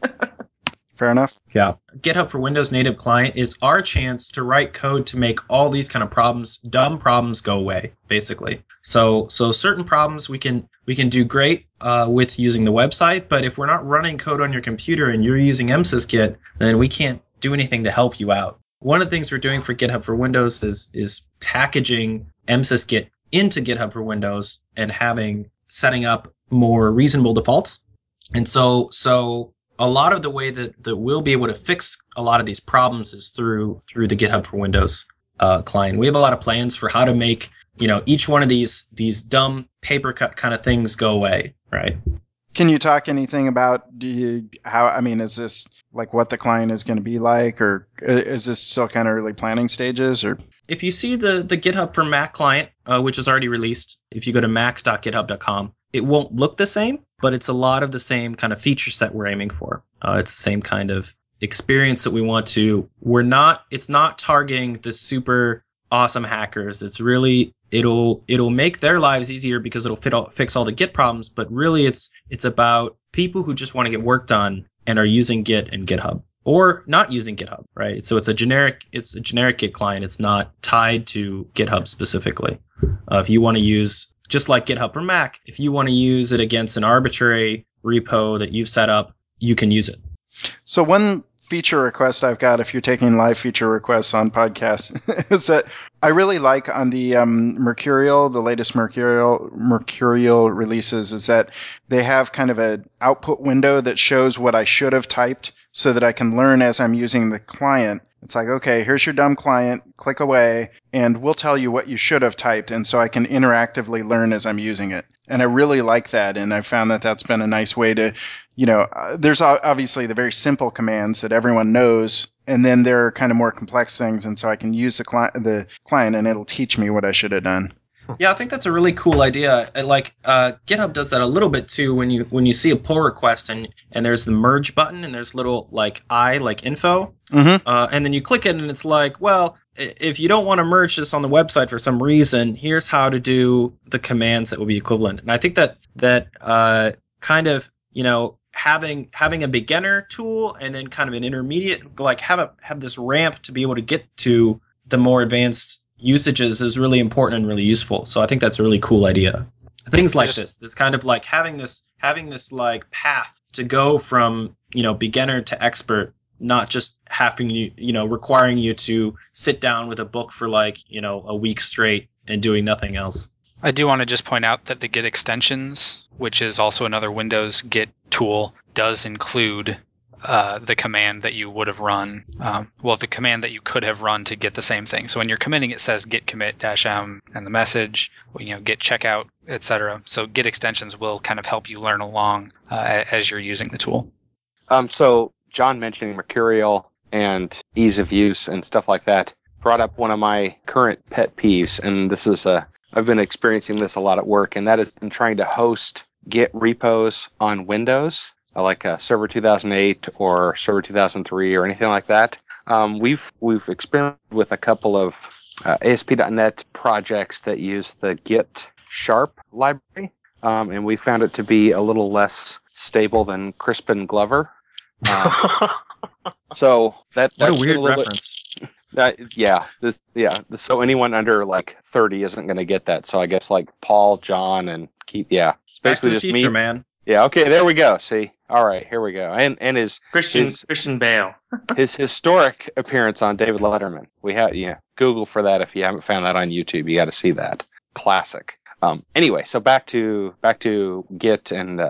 Fair enough. Yeah. GitHub for Windows native client is our chance to write code to make all these kind of problems, dumb problems, go away, basically. So so certain problems we can we can do great uh, with using the website, but if we're not running code on your computer and you're using M sysgit, then we can't do anything to help you out. One of the things we're doing for GitHub for Windows is is packaging M sysgit into GitHub for Windows and having setting up more reasonable defaults. And so so a lot of the way that, that we'll be able to fix a lot of these problems is through through the GitHub for Windows uh, client. We have a lot of plans for how to make, you know, each one of these these dumb paper cut kind of things go away, right? Can you talk anything about do you, how, I mean, is this like what the client is going to be like, or is this still kind of early planning stages? Or if you see the, the GitHub for Mac client, uh, which is already released, if you go to mac dot github dot com, it won't look the same, but it's a lot of the same kind of feature set we're aiming for. Uh, it's the same kind of experience that we want to. We're not, it's not targeting the super awesome hackers. It's really, it'll it'll make their lives easier because it'll fit all, fix all the Git problems, but really it's it's about people who just want to get work done and are using Git and GitHub. Or not using GitHub, right? So it's a generic it's a generic Git client. It's not tied to GitHub specifically. Uh, if you want to use, just like GitHub for Mac, if you want to use it against an arbitrary repo that you've set up, you can use it. So one feature request I've got, if you're taking live feature requests on podcasts, is that I really like on the um, Mercurial, the latest Mercurial Mercurial releases, is that they have kind of an output window that shows what I should have typed so that I can learn as I'm using the client. It's like, okay, here's your dumb client, click away, and we'll tell you what you should have typed, and so I can interactively learn as I'm using it. And I really like that, and I've found that that's been a nice way to, you know, uh, there's obviously the very simple commands that everyone knows, and then there are kind of more complex things, and so I can use the, cli- the client, and it'll teach me what I should have done. Yeah, I think that's a really cool idea. Like uh, GitHub does that a little bit too. When you when you see a pull request and and there's the merge button and there's little like I like info, mm-hmm. uh, and then you click it and it's like, well, if you don't want to merge this on the website for some reason, here's how to do the commands that will be equivalent. And I think that that uh, kind of, you know, having having a beginner tool and then kind of an intermediate, like have a have this ramp to be able to get to the more advanced usages is really important and really useful. So I think that's a really cool idea. Things like this, this kind of like having this having this like path to go from, you know, beginner to expert, not just having you, you know, requiring you to sit down with a book for like, you know, a week straight and doing nothing else. I do want to just point out that the Git extensions, which is also another Windows Git tool, does include Uh, the command that you would have run, um, well, the command that you could have run to get the same thing. So when you're committing, it says git commit dash m and the message, you know, git checkout, et cetera. So Git extensions will kind of help you learn along uh, as you're using the tool. Um, so John mentioning Mercurial and ease of use and stuff like that brought up one of my current pet peeves, and this is a I've been experiencing this a lot at work, and that is in trying to host Git repos on Windows. Like a Server two thousand eight or Server two thousand three or anything like that. Um, we've we've experimented with a couple of uh, A S P dot net projects that use the Git Sharp library, um, and we found it to be a little less stable than Crispin Glover. Um, so that that's what a weird a reference. Bit, that yeah this, yeah. So anyone under like thirty isn't going to get that. So I guess like Paul, John, and Keith. Yeah, it's Back to basically the just future, me. man. Yeah, okay, there we go. See, all right, here we go. And and his Christian his, Christian Bale. his historic appearance on David Letterman. We have yeah, Google for that if you haven't found that on YouTube. You got to see that classic. Um, anyway, so back to back to Git and uh,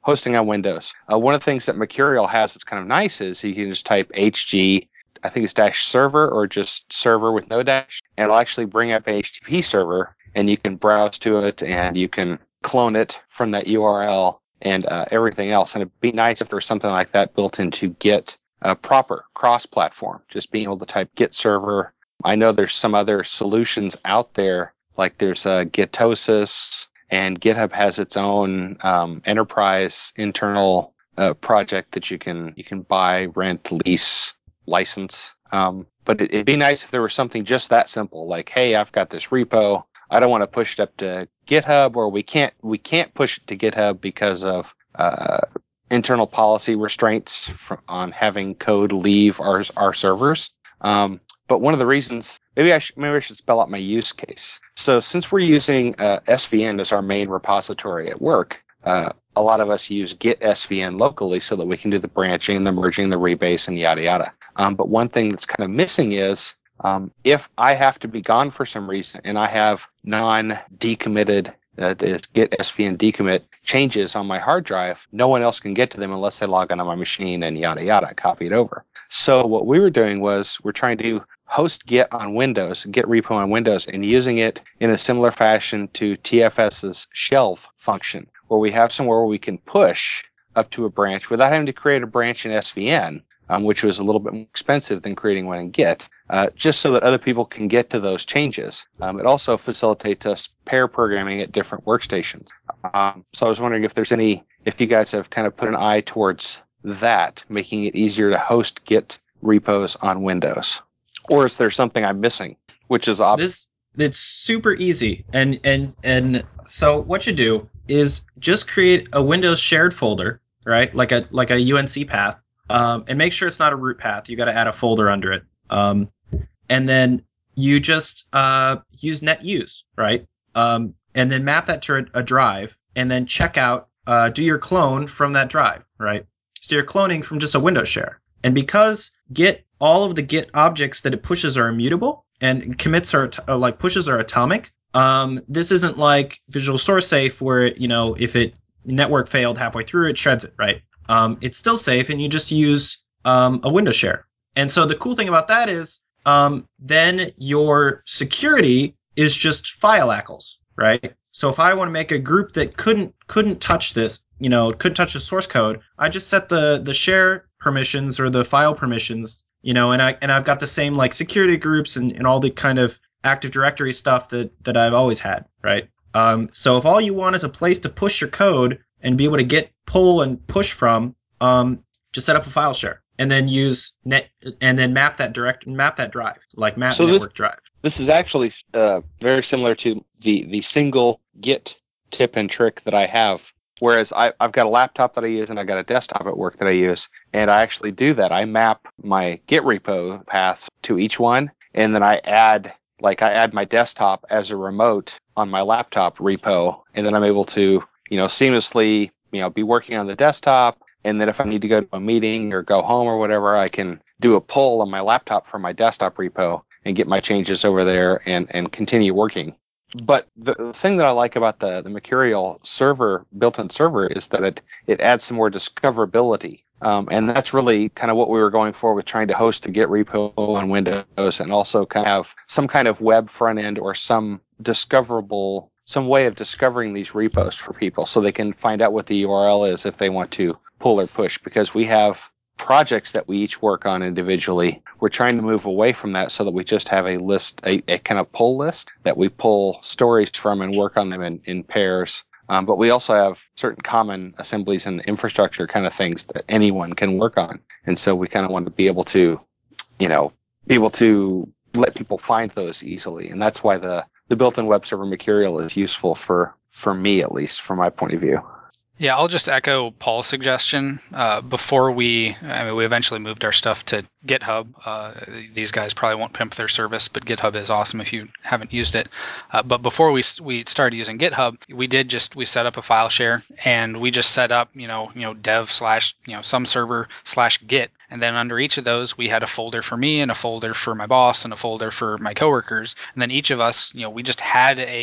hosting on Windows. Uh, one of the things that Mercurial has that's kind of nice is you can just type H G, I think it's dash server or just server with no dash, and it'll actually bring up an H T T P server, and you can browse to it and you can clone it from that U R L and uh, everything else. And it'd be nice if there was something like that built into Git uh, proper, cross-platform, just being able to type Git server. I know there's some other solutions out there, like there's uh, Gitosis, and GitHub has its own um, enterprise internal uh, project that you can you can buy, rent, lease, license. Um, but it, it'd be nice if there was something just that simple, like, hey, I've got this repo. I don't want to push it up to GitHub, or we can't we can't push it to GitHub because of uh, internal policy restraints from, on having code leave our our servers. Um, but one of the reasons, maybe I should maybe I should spell out my use case. So since we're using uh, S V N as our main repository at work, uh, a lot of us use Git S V N locally so that we can do the branching, the merging, the rebase, and yada yada. Um, but one thing that's kind of missing is um, if I have to be gone for some reason and I have non-decommitted uh, Git S V N decommit changes on my hard drive, no one else can get to them unless they log on to my machine and yada yada, copy it over. So what we were doing was we're trying to host Git on Windows, Git repo on Windows, and using it in a similar fashion to T F S's shelf function, where we have somewhere where we can push up to a branch without having to create a branch in S V N, um, which was a little bit more expensive than creating one in Git, uh, just so that other people can get to those changes. Um, it also facilitates us pair programming at different workstations. Um, so I was wondering if there's any, if you guys have kind of put an eye towards that, making it easier to host Git repos on Windows. Or is there something I'm missing, which is obvious? This it's super easy, and and and so what you do is just create a Windows shared folder, right? Like a like a U N C path, um, and make sure it's not a root path. You got to add a folder under it, um, and then you just uh, use netuse, right? Um, and then map that to a, a drive, and then check out, uh, do your clone from that drive, right? So you're cloning from just a Windows share, and because Git, all of the Git objects that it pushes are immutable, and commits are uh, like pushes are atomic. Um, this isn't like Visual Source Safe, where you know if it network failed halfway through, it shreds it, right? Um, it's still safe, and you just use um, a Windows share. And so the cool thing about that is, um, then your security is just file A C Ls, right? So if I want to make a group that couldn't couldn't touch this, you know, couldn't touch the source code, I just set the the share permissions or the file permissions, you know, and I and I've got the same like security groups and, and all the kind of Active Directory stuff that that I've always had, right? Um, so if all you want is a place to push your code and be able to get pull and push from, um, just set up a file share and then use net and then map that direct map that drive like map So network this, drive. This is actually uh, very similar to the the single Git tip and trick that I have. Whereas I, I've got a laptop that I use and I've got a desktop at work that I use, and I actually do that. I map my Git repo paths to each one, and then I add, like I add my desktop as a remote on my laptop repo, and then I'm able to, you know, seamlessly, you know, be working on the desktop, and then if I need to go to a meeting or go home or whatever, I can do a pull on my laptop from my desktop repo and get my changes over there and, and continue working. But the thing that I like about the, the Mercurial server, built-in server, is that it, it adds some more discoverability. Um, and that's really kind of what we were going for with trying to host a Git repo on Windows, and also kind of have some kind of web front end or some discoverable, some way of discovering these repos for people so they can find out what the U R L is if they want to pull or push, because we have projects that we each work on individually. We're trying to move away from that so that we just have a list, a, a kind of pull list that we pull stories from and work on them in, in pairs. Um, but we also have certain common assemblies and infrastructure kind of things that anyone can work on. And so we kind of want to be able to, you know, be able to let people find those easily. And that's why the, the built-in web server Mercurial is useful for, for me, at least from my point of view. Yeah, I'll just echo Paul's suggestion. Uh, before we, I mean, we eventually moved our stuff to GitHub. Uh, these guys probably won't pimp their service, but GitHub is awesome if you haven't used it. Uh, but before we we started using GitHub, we did just we set up a file share, and we just set up, you know, you know, dev slash, you know, some server slash Git, and then under each of those we had a folder for me and a folder for my boss and a folder for my coworkers, and then each of us, you know, we just had a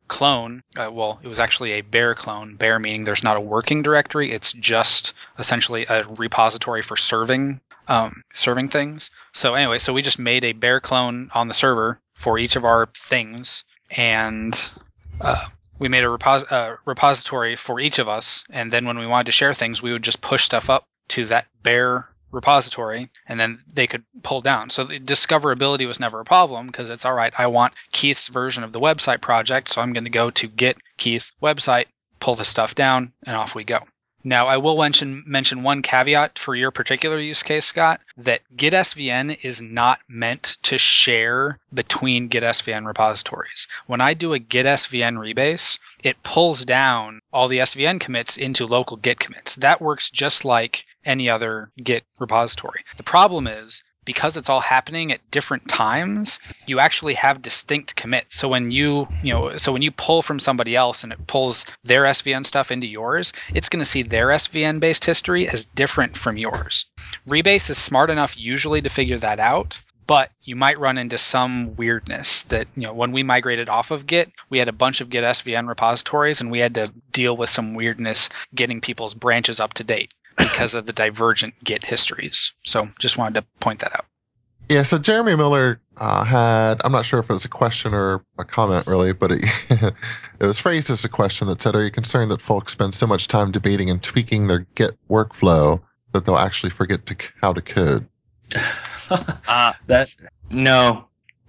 clone, uh, well, it was actually a bare clone. Bare meaning there's not a working directory. It's just essentially a repository for serving um, serving things. So anyway, so we just made a bare clone on the server for each of our things, and uh, we made a repos- uh, repository for each of us. And then when we wanted to share things, we would just push stuff up to that bare repository, and then they could pull down. So the discoverability was never a problem, because it's all right, I want Keith's version of the website project, so I'm going to go to Git Keith website, pull the stuff down, and off we go. Now, I will mention mention one caveat for your particular use case, Scott, that Git S V N is not meant to share between Git S V N repositories. When I do a Git S V N rebase, it pulls down all the S V N commits into local Git commits. That works just like any other Git repository. The problem is, because it's all happening at different times, you actually have distinct commits. So when you, you know, so when you pull from somebody else and it pulls their S V N stuff into yours, it's going to see their S V N-based history as different from yours. Rebase is smart enough usually to figure that out, but you might run into some weirdness that, you know, when we migrated off of Git, we had a bunch of Git S V N repositories, and we had to deal with some weirdness getting people's branches up to date because of the divergent Git histories. So just wanted to point that out. Yeah, so Jeremy Miller uh, had, I'm not sure if it was a question or a comment really, but it, it was phrased as a question that said, are you concerned that folks spend so much time debating and tweaking their Git workflow that they'll actually forget to, how to code? uh, that No.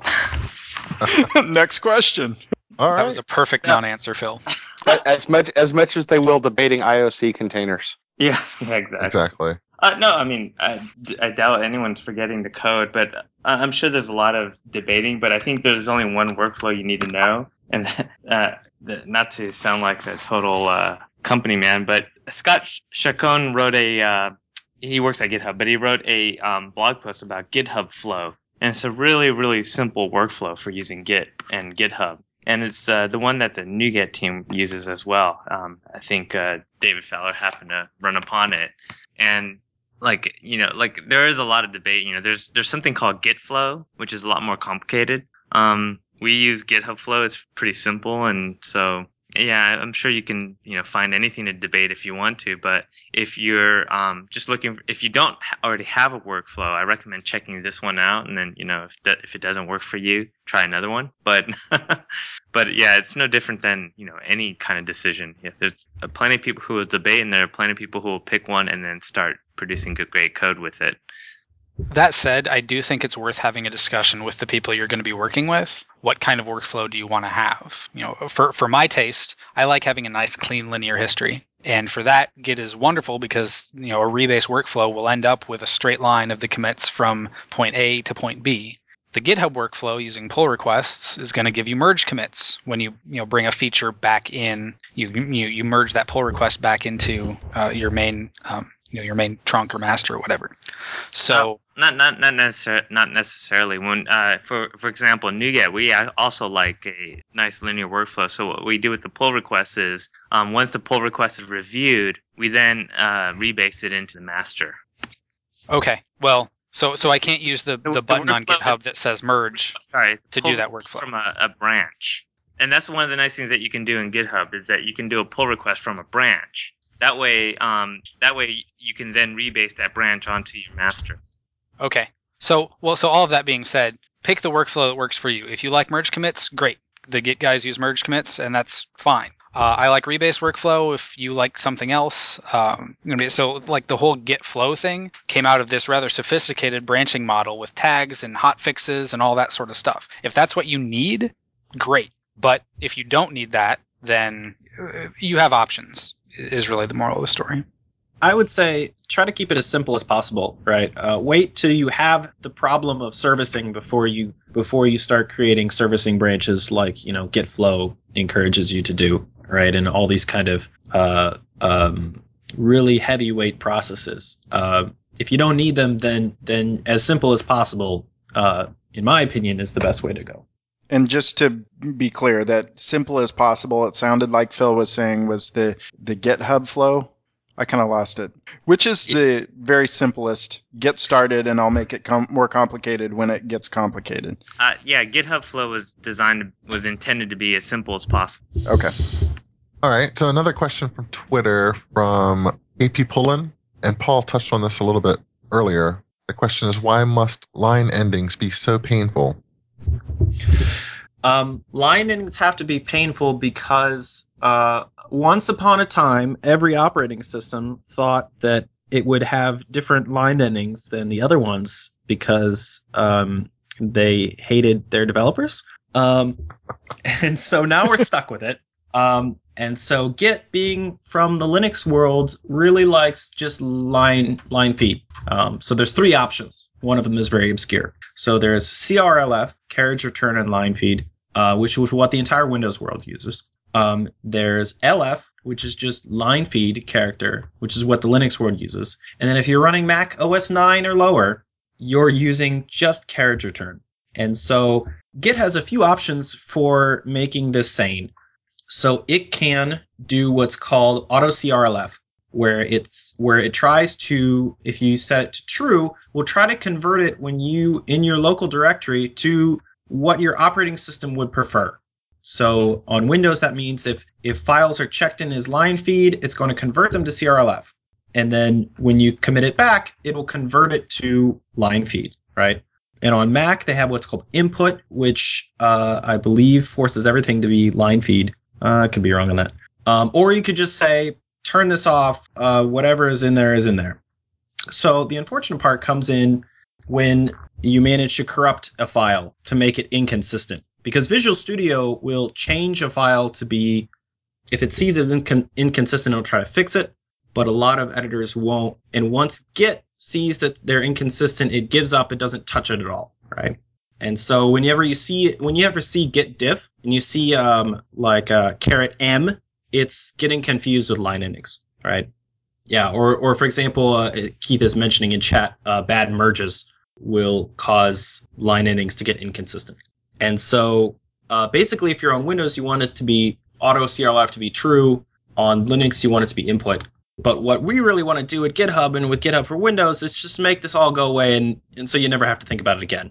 Next question. All right. That was a perfect non-answer, Phil. As much as much as they will debating I O C containers. Yeah, yeah, exactly. Exactly. Uh, no, I mean, I, I doubt anyone's forgetting to code, but I'm sure there's a lot of debating, but I think there's only one workflow you need to know. And uh, not to sound like a total uh, company man, but Scott Chacon wrote a, uh, he works at GitHub, but he wrote a um, blog post about GitHub Flow. And it's a really, really simple workflow for using Git and GitHub. And it's uh, the one that the NuGet team uses as well. Um, I think uh, David Fowler happened to run upon it. And like, you know, like there is a lot of debate. You know, there's there's something called GitFlow, which is a lot more complicated. Um, we use GitHub Flow. It's pretty simple. And so, yeah, I'm sure you can, you know, find anything to debate if you want to. But if you're um, just looking, if you don't already have a workflow, I recommend checking this one out. And then, you know, if that, if it doesn't work for you, try another one. But but yeah, it's no different than, you know, any kind of decision. Yeah, there's plenty of people who will debate, and there are plenty of people who will pick one and then start producing good, great code with it. That said, I do think it's worth having a discussion with the people you're going to be working with. What kind of workflow do you want to have? You know, for for my taste, I like having a nice, clean, linear history. And for that, Git is wonderful because, you know, a rebase workflow will end up with a straight line of the commits from point A to point B. The GitHub workflow using pull requests is going to give you merge commits. When you, you know, bring a feature back in, you you, you merge that pull request back into uh, your main um, you know, your main trunk or master or whatever. So uh, not not not necessarily not necessarily when uh, for for example NuGet, we also like a nice linear workflow. So what we do with the pull request is um, once the pull request is reviewed, we then uh, rebase it into the master. Okay, well, so so I can't use the, the, the button on GitHub is, that says merge sorry, to do that workflow from a, a branch. And that's one of the nice things that you can do in GitHub is that you can do a pull request from a branch. That way, um, that way you can then rebase that branch onto your master. Okay. So, well, so all of that being said, pick the workflow that works for you. If you like merge commits, great. The Git guys use merge commits, and that's fine. Uh, I like rebase workflow. If you like something else, um, so like the whole Git flow thing came out of this rather sophisticated branching model with tags and hotfixes and all that sort of stuff. If that's what you need, great. But if you don't need that, then you have options. Is really the moral of the story. I would say try to keep it as simple as possible, right? Uh, wait till you have the problem of servicing before you before you start creating servicing branches like, you know, GitFlow encourages you to do, right? And all these kind of uh, um, really heavyweight processes. Uh, if you don't need them, then then as simple as possible, uh, in my opinion, is the best way to go. And just to be clear, that simple as possible, it sounded like Phil was saying, was the, the GitHub flow. I kind of lost it. Which is the very simplest? Get started, and I'll make it com- more complicated when it gets complicated. Uh, yeah, GitHub Flow was designed, was intended to be as simple as possible. Okay. All right. So another question from Twitter from A P Pullen, and Paul touched on this a little bit earlier. The question is, why must line endings be so painful? Um, line endings have to be painful because uh, once upon a time, every operating system thought that it would have different line endings than the other ones because um, they hated their developers. Um, and so now we're stuck with it. Um, and so Git, being from the Linux world, really likes just line line feed. Um, so there's three options. One of them is very obscure. So there's C R L F, carriage return and line feed, uh, which is what the entire Windows world uses. Um, there's L F, which is just line feed character, which is what the Linux world uses. And then if you're running Mac O S nine or lower, you're using just carriage return. And so Git has a few options for making this sane. So it can do what's called auto C R L F, where it's where it tries to, if you set it to true, will try to convert it when you in your local directory to what your operating system would prefer. So on Windows, that means if if files are checked in as line feed, it's going to convert them to C R L F. And then when you commit it back, it will convert it to line feed, right? And on Mac, they have what's called input, which uh, I believe forces everything to be line feed. Uh, I could be wrong on that. Um, or you could just say, turn this off. Uh, whatever is in there is in there. So the unfortunate part comes in when you manage to corrupt a file to make it inconsistent. Because Visual Studio will change a file to be, if it sees it's incon- inconsistent, it'll try to fix it. But a lot of editors won't. And once Git sees that they're inconsistent, it gives up. It doesn't touch it at all, right? And so whenever you see when you ever see Git diff and you see um, like uh, caret M, it's getting confused with line endings, right? Yeah, or or for example, uh, Keith is mentioning in chat, uh, bad merges will cause line endings to get inconsistent. And so uh, basically, if you're on Windows, you want it to be auto C R L F to be true. On Linux, you want it to be input. But what we really want to do at GitHub and with GitHub for Windows is just make this all go away, and, and so you never have to think about it again.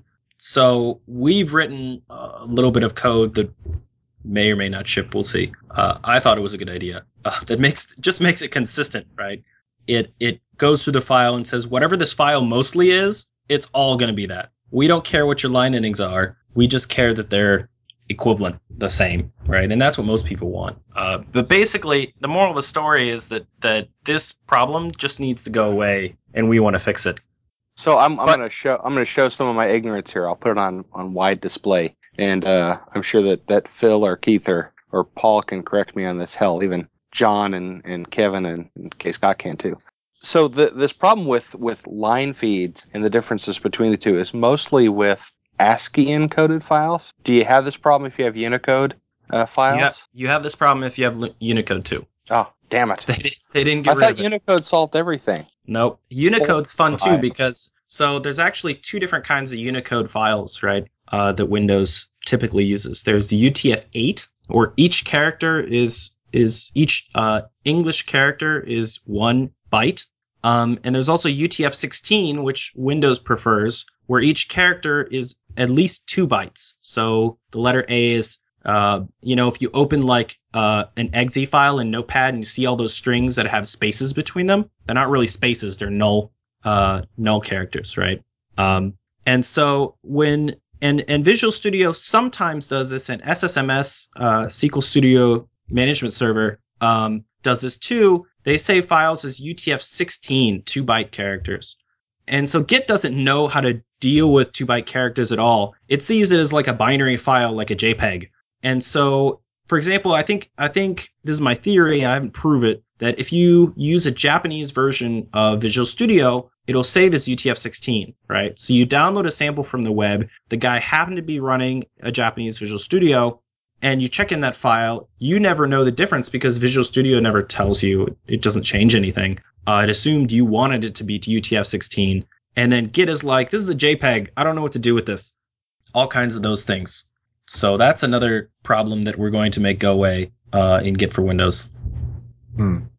So we've written a little bit of code that may or may not ship. We'll see. Uh, I thought it was a good idea. Uh, that makes just makes it consistent, right? It it goes through the file and says whatever this file mostly is, it's all going to be that. We don't care what your line endings are. We just care that they're equivalent, the same, right? And that's what most people want. Uh, but basically, the moral of the story is that that this problem just needs to go away, and we want to fix it. So I'm, I'm But- going to show I'm going to show some of my ignorance here. I'll put it on, on wide display, and uh, I'm sure that, that Phil or Keith or, or Paul can correct me on this. Hell, even John and, and Kevin and, and K. Scott can too. So the, this problem with, with line feeds and the differences between the two is mostly with ASCII encoded files. Do you have this problem if you have Unicode uh, files? You have, you have this problem if you have Unicode too. Oh, damn it! They, they didn't get I rid thought of it. Unicode solved everything. Nope. Unicode's fun too Why? because so there's actually two different kinds of Unicode files, right? Uh, that Windows typically uses. There's the U T F eight, where each character is is each uh, English character is one byte. Um, and there's also U T F sixteen, which Windows prefers, where each character is at least two bytes. So the letter A is, uh, you know, if you open like uh, an exe file in Notepad and you see all those strings that have spaces between them, they're not really spaces; they're null, uh, null characters, right? Um, and so when and and Visual Studio sometimes does this, and S S M S, uh, S Q L Studio Management Server, um, does this too. They save files as U T F sixteen, two byte characters. And so Git doesn't know how to deal with two byte characters at all. It sees it as like a binary file, like a JPEG. And so, for example, I think I think this is my theory, I haven't proved it, that if you use a Japanese version of Visual Studio, it'll save as U T F sixteen, right? So you download a sample from the web, the guy happened to be running a Japanese Visual Studio, and you check in that file, you never know the difference because Visual Studio never tells you. It doesn't change anything. Uh, it assumed you wanted it to be to U T F sixteen. And then Git is like, this is a JPEG. I don't know what to do with this. All kinds of those things. So that's another problem that we're going to make go away uh, in Git for Windows. Hmm.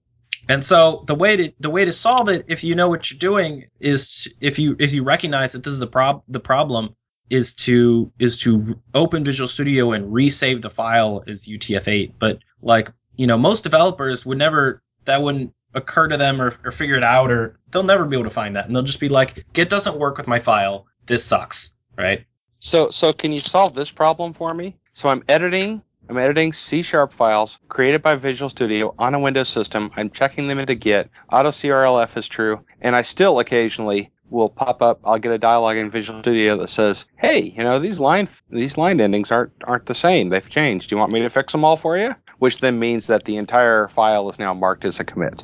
And so the way to the way to solve it, if you know what you're doing, is to, if you if you recognize that this is the prob the problem, is to is to open Visual Studio and resave the file as U T F eight. But like you know, most developers would never that wouldn't occur to them or, or figure it out, or they'll never be able to find that, and they'll just be like, Git doesn't work with my file. This sucks, right? So, so can you solve this problem for me? So I'm editing, I'm editing C Sharp files created by Visual Studio on a Windows system. I'm checking them into Git. Auto C R L F is true, and I still occasionally will pop up. I'll get a dialog in Visual Studio that says, "Hey, you know these line these line endings aren't aren't the same. They've changed. Do you want me to fix them all for you?" Which then means that the entire file is now marked as a commit.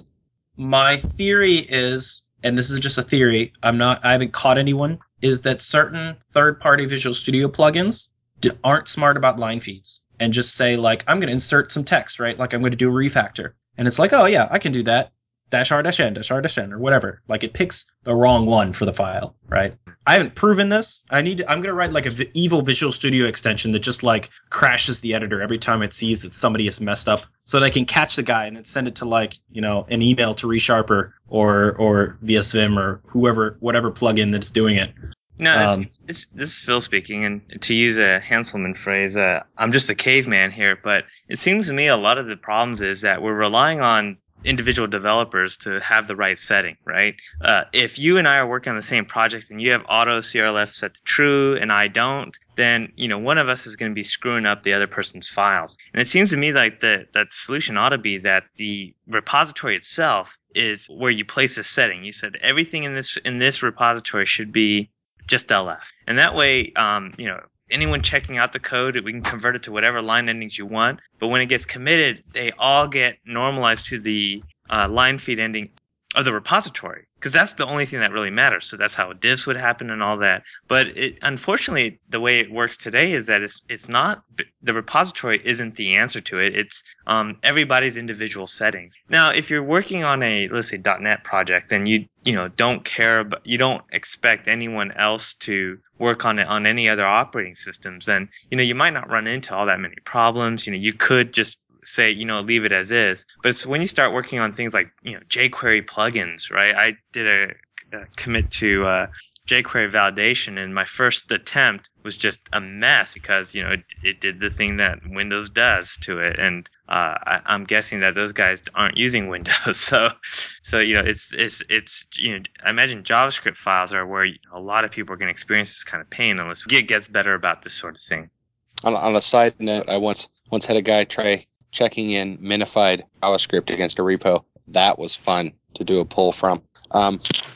My theory is, and this is just a theory, I'm not, I haven't caught anyone, is that certain third-party Visual Studio plugins d- aren't smart about line feeds and just say, like, I'm going to insert some text, right? Like, I'm going to do a refactor. And it's like, oh, yeah, I can do that. Dash R dash N, dash R dash N, or whatever. Like, it picks the wrong one for the file, right? I haven't proven this. I need to, I'm going to write, like, a v- evil Visual Studio extension that just, like, crashes the editor every time it sees that somebody has messed up so that I can catch the guy and then send it to, like, you know, an email to ReSharper or, or via Svim or whoever, whatever plugin that's doing it. No, Um, it's, it's, this is Phil speaking, and to use a Hanselman phrase, uh, I'm just a caveman here, but it seems to me a lot of the problems is that we're relying on individual developers to have the right setting, right? Uh, if you and I are working on the same project and you have auto C R L F set to true and I don't, then, you know, one of us is going to be screwing up the other person's files. And it seems to me like the, that the solution ought to be that the repository itself is where you place a setting. You said everything in this, in this repository should be just L F. And that way, um, you know, anyone checking out the code, we can convert it to whatever line endings you want. But when it gets committed, they all get normalized to the uh, line feed ending of the repository, because that's the only thing that really matters. So that's how diffs would happen and all that. But it, unfortunately, the way it works today is that it's it's not, the repository isn't the answer to it. It's um, everybody's individual settings. Now, if you're working on a, let's say, .NET project, then you you know don't care about, you don't expect anyone else to work on it on any other operating systems, then you know you might not run into all that many problems. You know, you could just say, you know, leave it as is. But it's when you start working on things like, you know, jQuery plugins, right? I did a, a commit to uh, jQuery validation, and my first attempt was just a mess because, you know, it, it did the thing that Windows does to it. And uh, I, I'm guessing that those guys aren't using Windows. So, so you know, it's, it's, it's, you know, I imagine JavaScript files are where a lot of people are going to experience this kind of pain unless Git gets better about this sort of thing. On, on a side note, I once once had a guy try checking in minified JavaScript against a repo. That was fun to do a pull from. Um,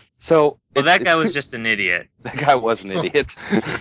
so well, that guy was just an idiot. That guy was an idiot.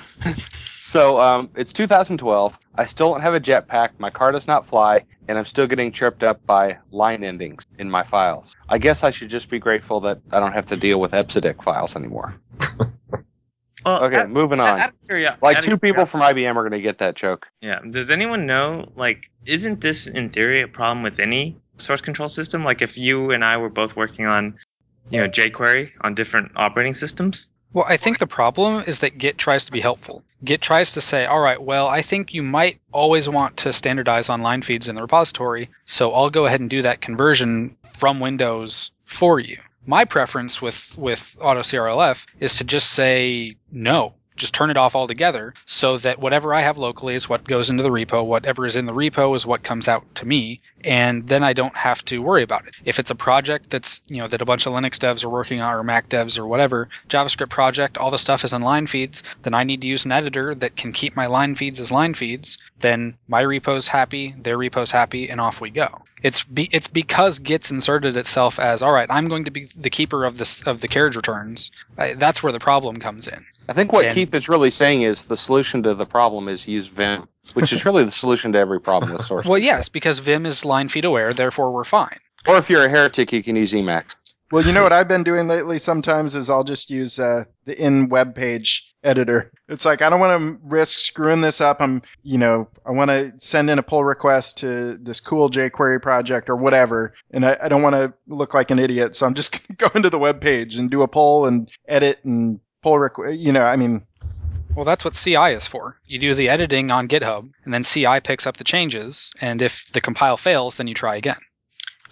So um, it's two thousand twelve. I still don't have a jetpack. My car does not fly, and I'm still getting tripped up by line endings in my files. I guess I should just be grateful that I don't have to deal with Epsidic files anymore. Well, okay, at, moving on. At, at, like at two people from I B M are going to get that joke. Yeah. Does anyone know, like, isn't this in theory a problem with any source control system? Like, if you and I were both working on, you know, jQuery on different operating systems? Well, I think the problem is that Git tries to be helpful. Git tries to say, all right, well, I think you might always want to standardize on line feeds in the repository, so I'll go ahead and do that conversion from Windows for you. My preference with, with Auto C R L F is to just say no. Just turn it off altogether so that whatever I have locally is what goes into the repo. Whatever is in the repo is what comes out to me. And then I don't have to worry about it. If it's a project that's, you know, that a bunch of Linux devs are working on or Mac devs or whatever, JavaScript project, all the stuff is in line feeds, then I need to use an editor that can keep my line feeds as line feeds. Then my repo's happy, their repo's happy, and off we go. It's be, it's because Git's inserted itself as, all right, I'm going to be the keeper of this of the carriage returns. I, that's where the problem comes in. I think what and, Keith is really saying is the solution to the problem is use Vim, which is really the solution to every problem with source well, control. yes, because Vim is line feed aware, therefore we're fine. Or if you're a heretic, you can use Emacs. Well, you know what I've been doing lately sometimes is I'll just use uh, the in web page editor. It's like I don't want to risk screwing this up. I'm, you know, I want to send in a pull request to this cool jQuery project or whatever, and I, I don't want to look like an idiot. So I'm just going to go into the web page and do a pull and edit and pull request. You know, I mean. Well, that's what C I is for. You do the editing on GitHub, and then C I picks up the changes, and if the compile fails, then you try again.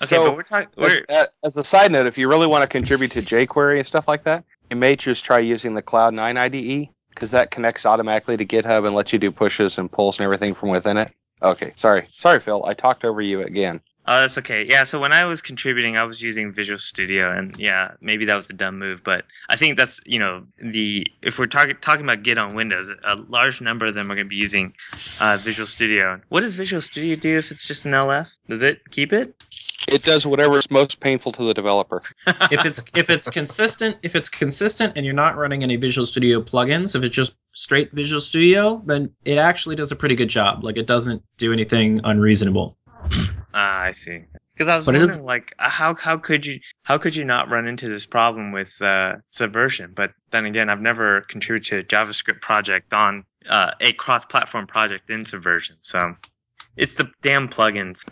Okay, So, but we're talking. As, We're uh, as a side note, if you really want to contribute to jQuery and stuff like that, you may just try using the Cloud nine I D E, because that connects automatically to GitHub and lets you do pushes and pulls and everything from within it. Okay, sorry. Sorry, Phil. I talked over you again. Oh, that's okay. Yeah, so when I was contributing, I was using Visual Studio, and yeah, maybe that was a dumb move, but I think that's, you know, the if we're talking talking about Git on Windows, a large number of them are going to be using uh, Visual Studio. What does Visual Studio do if it's just an L F? Does it keep it? It does whatever is most painful to the developer. if it's if it's consistent, if it's consistent, and you're not running any Visual Studio plugins, if it's just straight Visual Studio, then it actually does a pretty good job. Like, it doesn't do anything unreasonable. Ah, I see. Because I was But it wondering, is- like, uh, how how could you how could you not run into this problem with uh, Subversion? But then again, I've never contributed to a JavaScript project on uh, a cross-platform project in Subversion, so it's the damn plugins.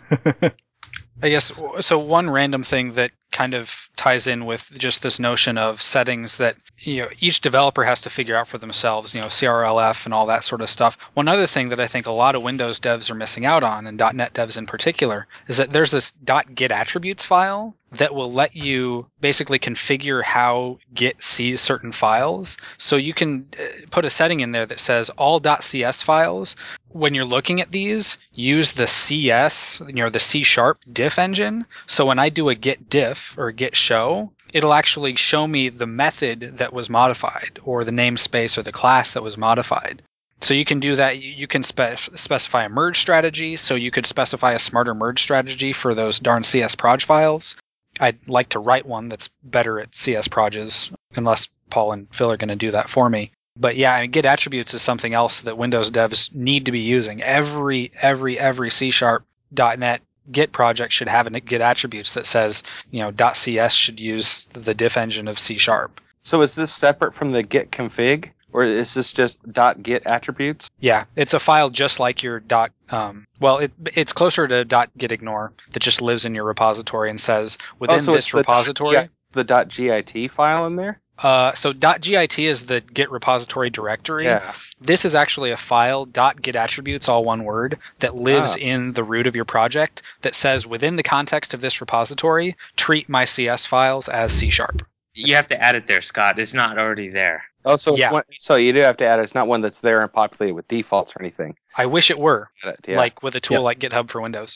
I guess so. One random thing that kind of ties in with just this notion of settings that, you know, each developer has to figure out for themselves, you know, C R L F and all that sort of stuff. One other thing that I think a lot of Windows devs are missing out on, and .NET devs in particular, is that there's this .getAttributes file that will let you basically configure how Git sees certain files. So you can put a setting in there that says all .cs files, when you're looking at these, use the C S, you know, the C sharp diff engine. So when I do a git diff or git show, it'll actually show me the method that was modified, or the namespace or the class that was modified. So you can do that. You can spe- specify a merge strategy. So you could specify a smarter merge strategy for those darn C S proj files. I'd like to write one that's better at C S projes, unless Paul and Phil are going to do that for me. But yeah, I mean, Git attributes is something else that Windows devs need to be using. Every, every, every C sharp .NET Git project should have a Git attributes that says, you know, .cs should use the diff engine of C sharp. So is this separate from the git config, or is this just .git attributes? Yeah, it's a file just like your dot. Um, well, it it's closer to .gitignore that just lives in your repository and says within oh, so this it's the repository. The .git file in there. Uh, so .git is the Git repository directory. Yeah. This is actually a file, .getAttributes, all one word, that lives Ah. in the root of your project that says, within the context of this repository, treat my C S files as C sharp. You have to add it there, Scott. It's not already there. Oh, so Yeah. it's one, so you do have to add it. It's not one that's there and populated with defaults or anything. I wish it were, Yeah. like with a tool Yep. like GitHub for Windows.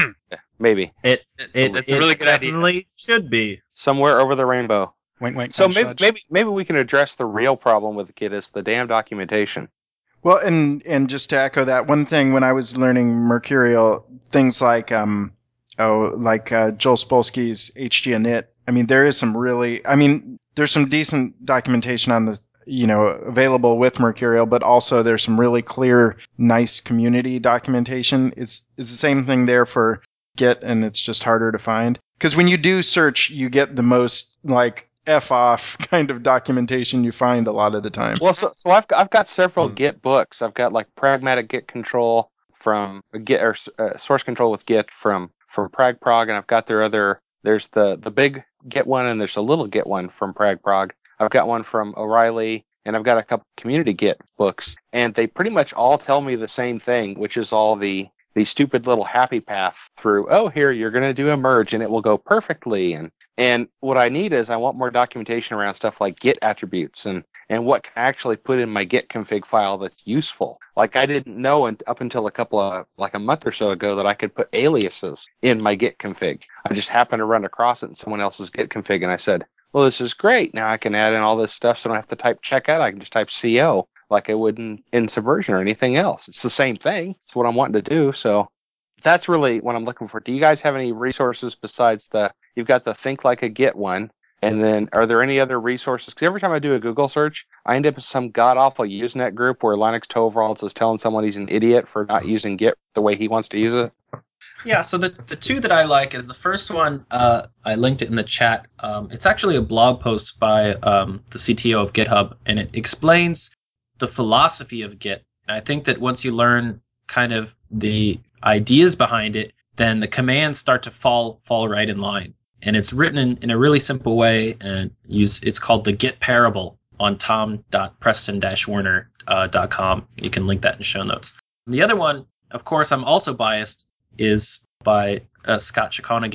Maybe It it, That's a it really good idea. definitely should be. somewhere over the rainbow. Wink, wink. So nudge, maybe nudge. maybe maybe we can address the real problem with Git is the damn documentation. Well, and and just to echo that, one thing when I was learning Mercurial, things like um oh like uh, Joel Spolsky's H G init. I mean, there is some really, I mean, there's some decent documentation on the, you know, available with Mercurial, but also there's some really clear, nice community documentation. It's it's the same thing there for Git, and it's just harder to find because when you do search, you get the most like F off kind of documentation you find a lot of the time. Well, so, so I've got, I've got several Hmm. Git books. I've got like Pragmatic Git Control from Git or uh, Source Control with Git from from PragProg, and I've got their other. There's the the big Git one, and there's a little Git one from PragProg. I've got one from O'Reilly, and I've got a couple community Git books, and they pretty much all tell me the same thing, which is all the the stupid little happy path through. Oh, here you're going to do a merge, and it will go perfectly, and and what I need is I want more documentation around stuff like Git attributes and, and what can I actually put in my Git config file that's useful. Like I didn't know and up until a couple of, like a month or so ago that I could put aliases in my Git config. I just happened to run across it in someone else's Git config and I said, well, this is great. Now I can add in all this stuff so I don't have to type checkout. I can just type C O like I would in, in Subversion or anything else. It's the same thing. It's what I'm wanting to do. So that's really what I'm looking for. Do you guys have any resources besides the, you've got the Think Like a Git one, and then are there any other resources? Because every time I do a Google search, I end up in some god-awful Usenet group where Linux Toveralds is telling someone he's an idiot for not using Git the way he wants to use it. Yeah, so the, the two that I like is the first one, uh, I linked it in the chat. Um, it's actually a blog post by um, the C T O of GitHub, and it explains the philosophy of Git. And I think that once you learn kind of the ideas behind it, then the commands start to fall fall right in line. And it's written in, in a really simple way, and use it's called the Git Parable on tom dot preston dash werner dot com. You can link that in show notes. The other one, of course, I'm also biased, is by uh, Scott Chacon again.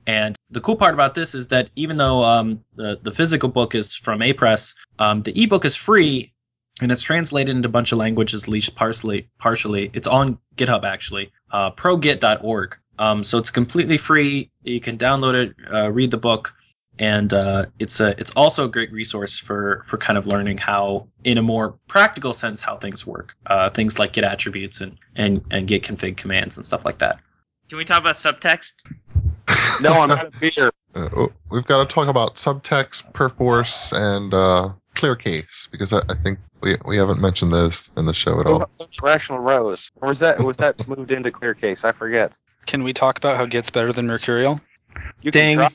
And the cool part about this is that even though um, the, the physical book is from A-Press, um, the ebook is free, and it's translated into a bunch of languages, at least partially. partially. It's on GitHub, actually, uh, progit dot org. Um, so it's completely free. You can download it, uh, read the book, and uh, it's a it's also a great resource for, for kind of learning how, in a more practical sense, how things work. Uh, things like git attributes and, and, and git config commands and stuff like that. Can we talk about subtext? No, I'm not a beer. Uh, we've got to talk about subtext, perforce, and uh, clear case, because I, I think we we haven't mentioned those in the show at all. Rational rows. Or was that was that moved into clear case? I forget. Can we talk about how Git's better than Mercurial? You Dang. can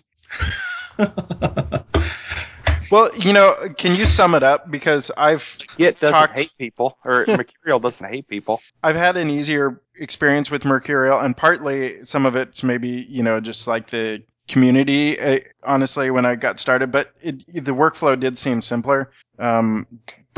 Well, you know, can you sum it up? Because I've Git doesn't talked- hate people, or Mercurial doesn't hate people. I've had an easier experience with Mercurial, and partly some of it's maybe, you know, just like the community, uh, honestly, when I got started, but it, the workflow did seem simpler. Um,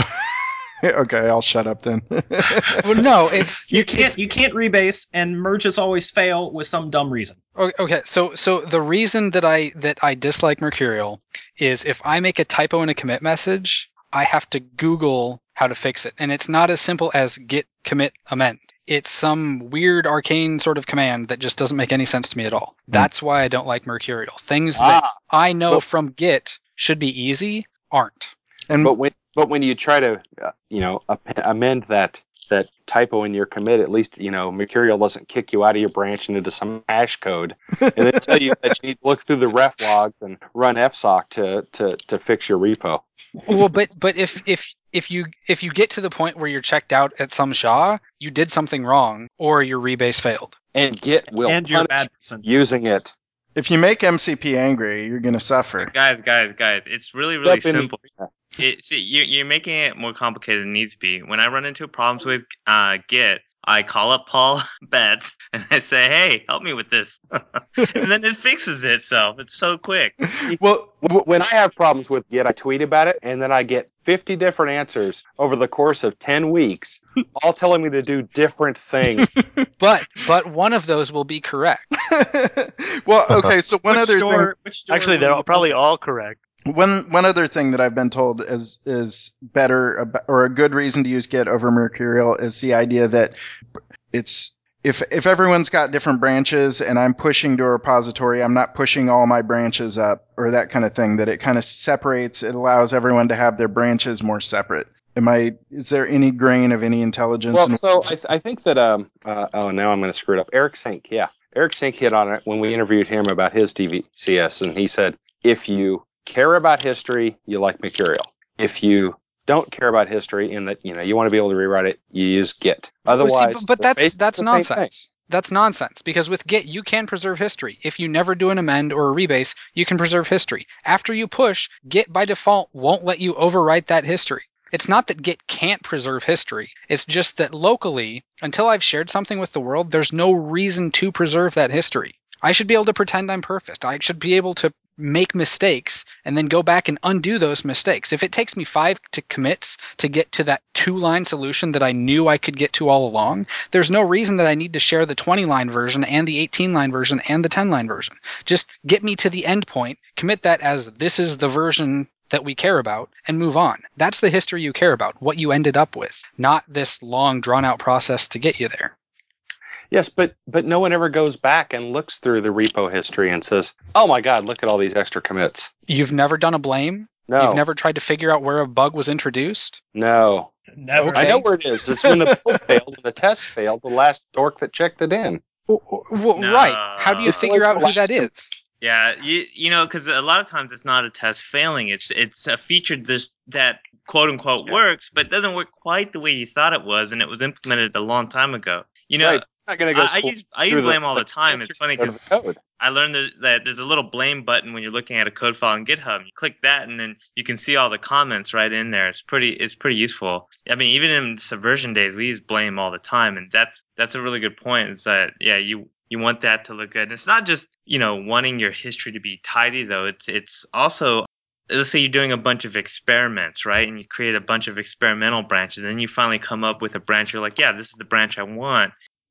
okay, I'll shut up then. Well, no, it's You it- can't you can't rebase, and merges always fail with some dumb reason. O- Okay, so so the reason that I that I dislike Mercurial is if I make a typo in a commit message, I have to Google how to fix it, and it's not as simple as git commit amend. It's some weird arcane sort of command that just doesn't make any sense to me at all. That's why I don't like Mercurial. Things that Ah, I know but- from Git should be easy aren't. And But when but when you try to uh, you know ap- amend that that typo in your commit, at least you know Mercurial doesn't kick you out of your branch and into some hash code, and then tell you that you need to look through the ref logs and run F sock to to to fix your repo. Well, but but if if if you if you get to the point where you're checked out at some S H A, you did something wrong, or your rebase failed. And Git will And you're a punish bad person. using it. if you make M C P angry, you're going to suffer. Guys, guys, guys, it's really, really Step in the- simple. It, see, you're, you're making it more complicated than it needs to be. When I run into problems with uh, Git, I call up Paul Betts and I say, hey, help me with this. And then it fixes itself. It's so quick. Well, W- When I have problems with Git, I tweet about it, and then I get fifty different answers over the course of ten weeks, all telling me to do different things. But but one of those will be correct. well, okay. So one which other door, which door Actually, will they're you probably open? all correct. thing, one one other thing that I've been told is is better ab- or a good reason to use Git over Mercurial is the idea that it's if if everyone's got different branches and I'm pushing to a repository, I'm not pushing all my branches up or that kind of thing. That it kind of separates. It allows everyone to have their branches more separate. Am I? Is there any grain of any intelligence? Well, in- so I, th- I think that um uh, oh now I'm going to screw it up. Eric Sink, yeah, Eric Sink hit on it when we interviewed him about his D V C S, and he said if you care about history, you like Mercurial. If you don't care about history and that you know you want to be able to rewrite it, you use Git. Well, see, Otherwise, but, but they're that's basically that's the same thing. nonsense. That's nonsense because with Git you can preserve history. If you never do an amend or a rebase, you can preserve history. After you push, Git by default won't let you overwrite that history. It's not that Git can't preserve history. It's just that locally, until I've shared something with the world, there's no reason to preserve that history. I should be able to pretend I'm perfect. I should be able to make mistakes and then go back and undo those mistakes. If it takes me five to commits to get to that two-line solution that I knew I could get to all along, there's no reason that I need to share the twenty-line version and the eighteen-line version and the ten-line version. Just get me to the end point, commit that as this is the version that we care about, and move on. That's the history you care about, what you ended up with, not this long, drawn-out process to get you there. Yes, but but no one ever goes back and looks through the repo history and says, "Oh my God, look at all these extra commits." You've never done a blame? No, You've never tried to figure out where a bug was introduced? no. Never. Okay. I know where it is. It's when the build failed and the test failed. The last dork that checked it in. Well, No. right. How do you It's figure always out the who that last is? Yeah, you you know, because a lot of times it's not a test failing. It's it's a feature this that quote unquote works, but doesn't work quite the way you thought it was, and it was implemented a long time ago. You know, Right. It's not going to go. I, I use I use through the- blame all the the time. It's funny go to because the code. I learned that, that there's a little blame button when you're looking at a code file in GitHub. You click that, and then you can see all the comments right in there. It's pretty it's pretty useful. I mean, even in Subversion days, we use blame all the time, and that's that's a really good point. Is that yeah, you you want that to look good. And it's not just you know wanting your history to be tidy though. It's it's also let's say you're doing a bunch of experiments, right? And you create a bunch of experimental branches, and then you finally come up with a branch. You're like, yeah, this is the branch I want.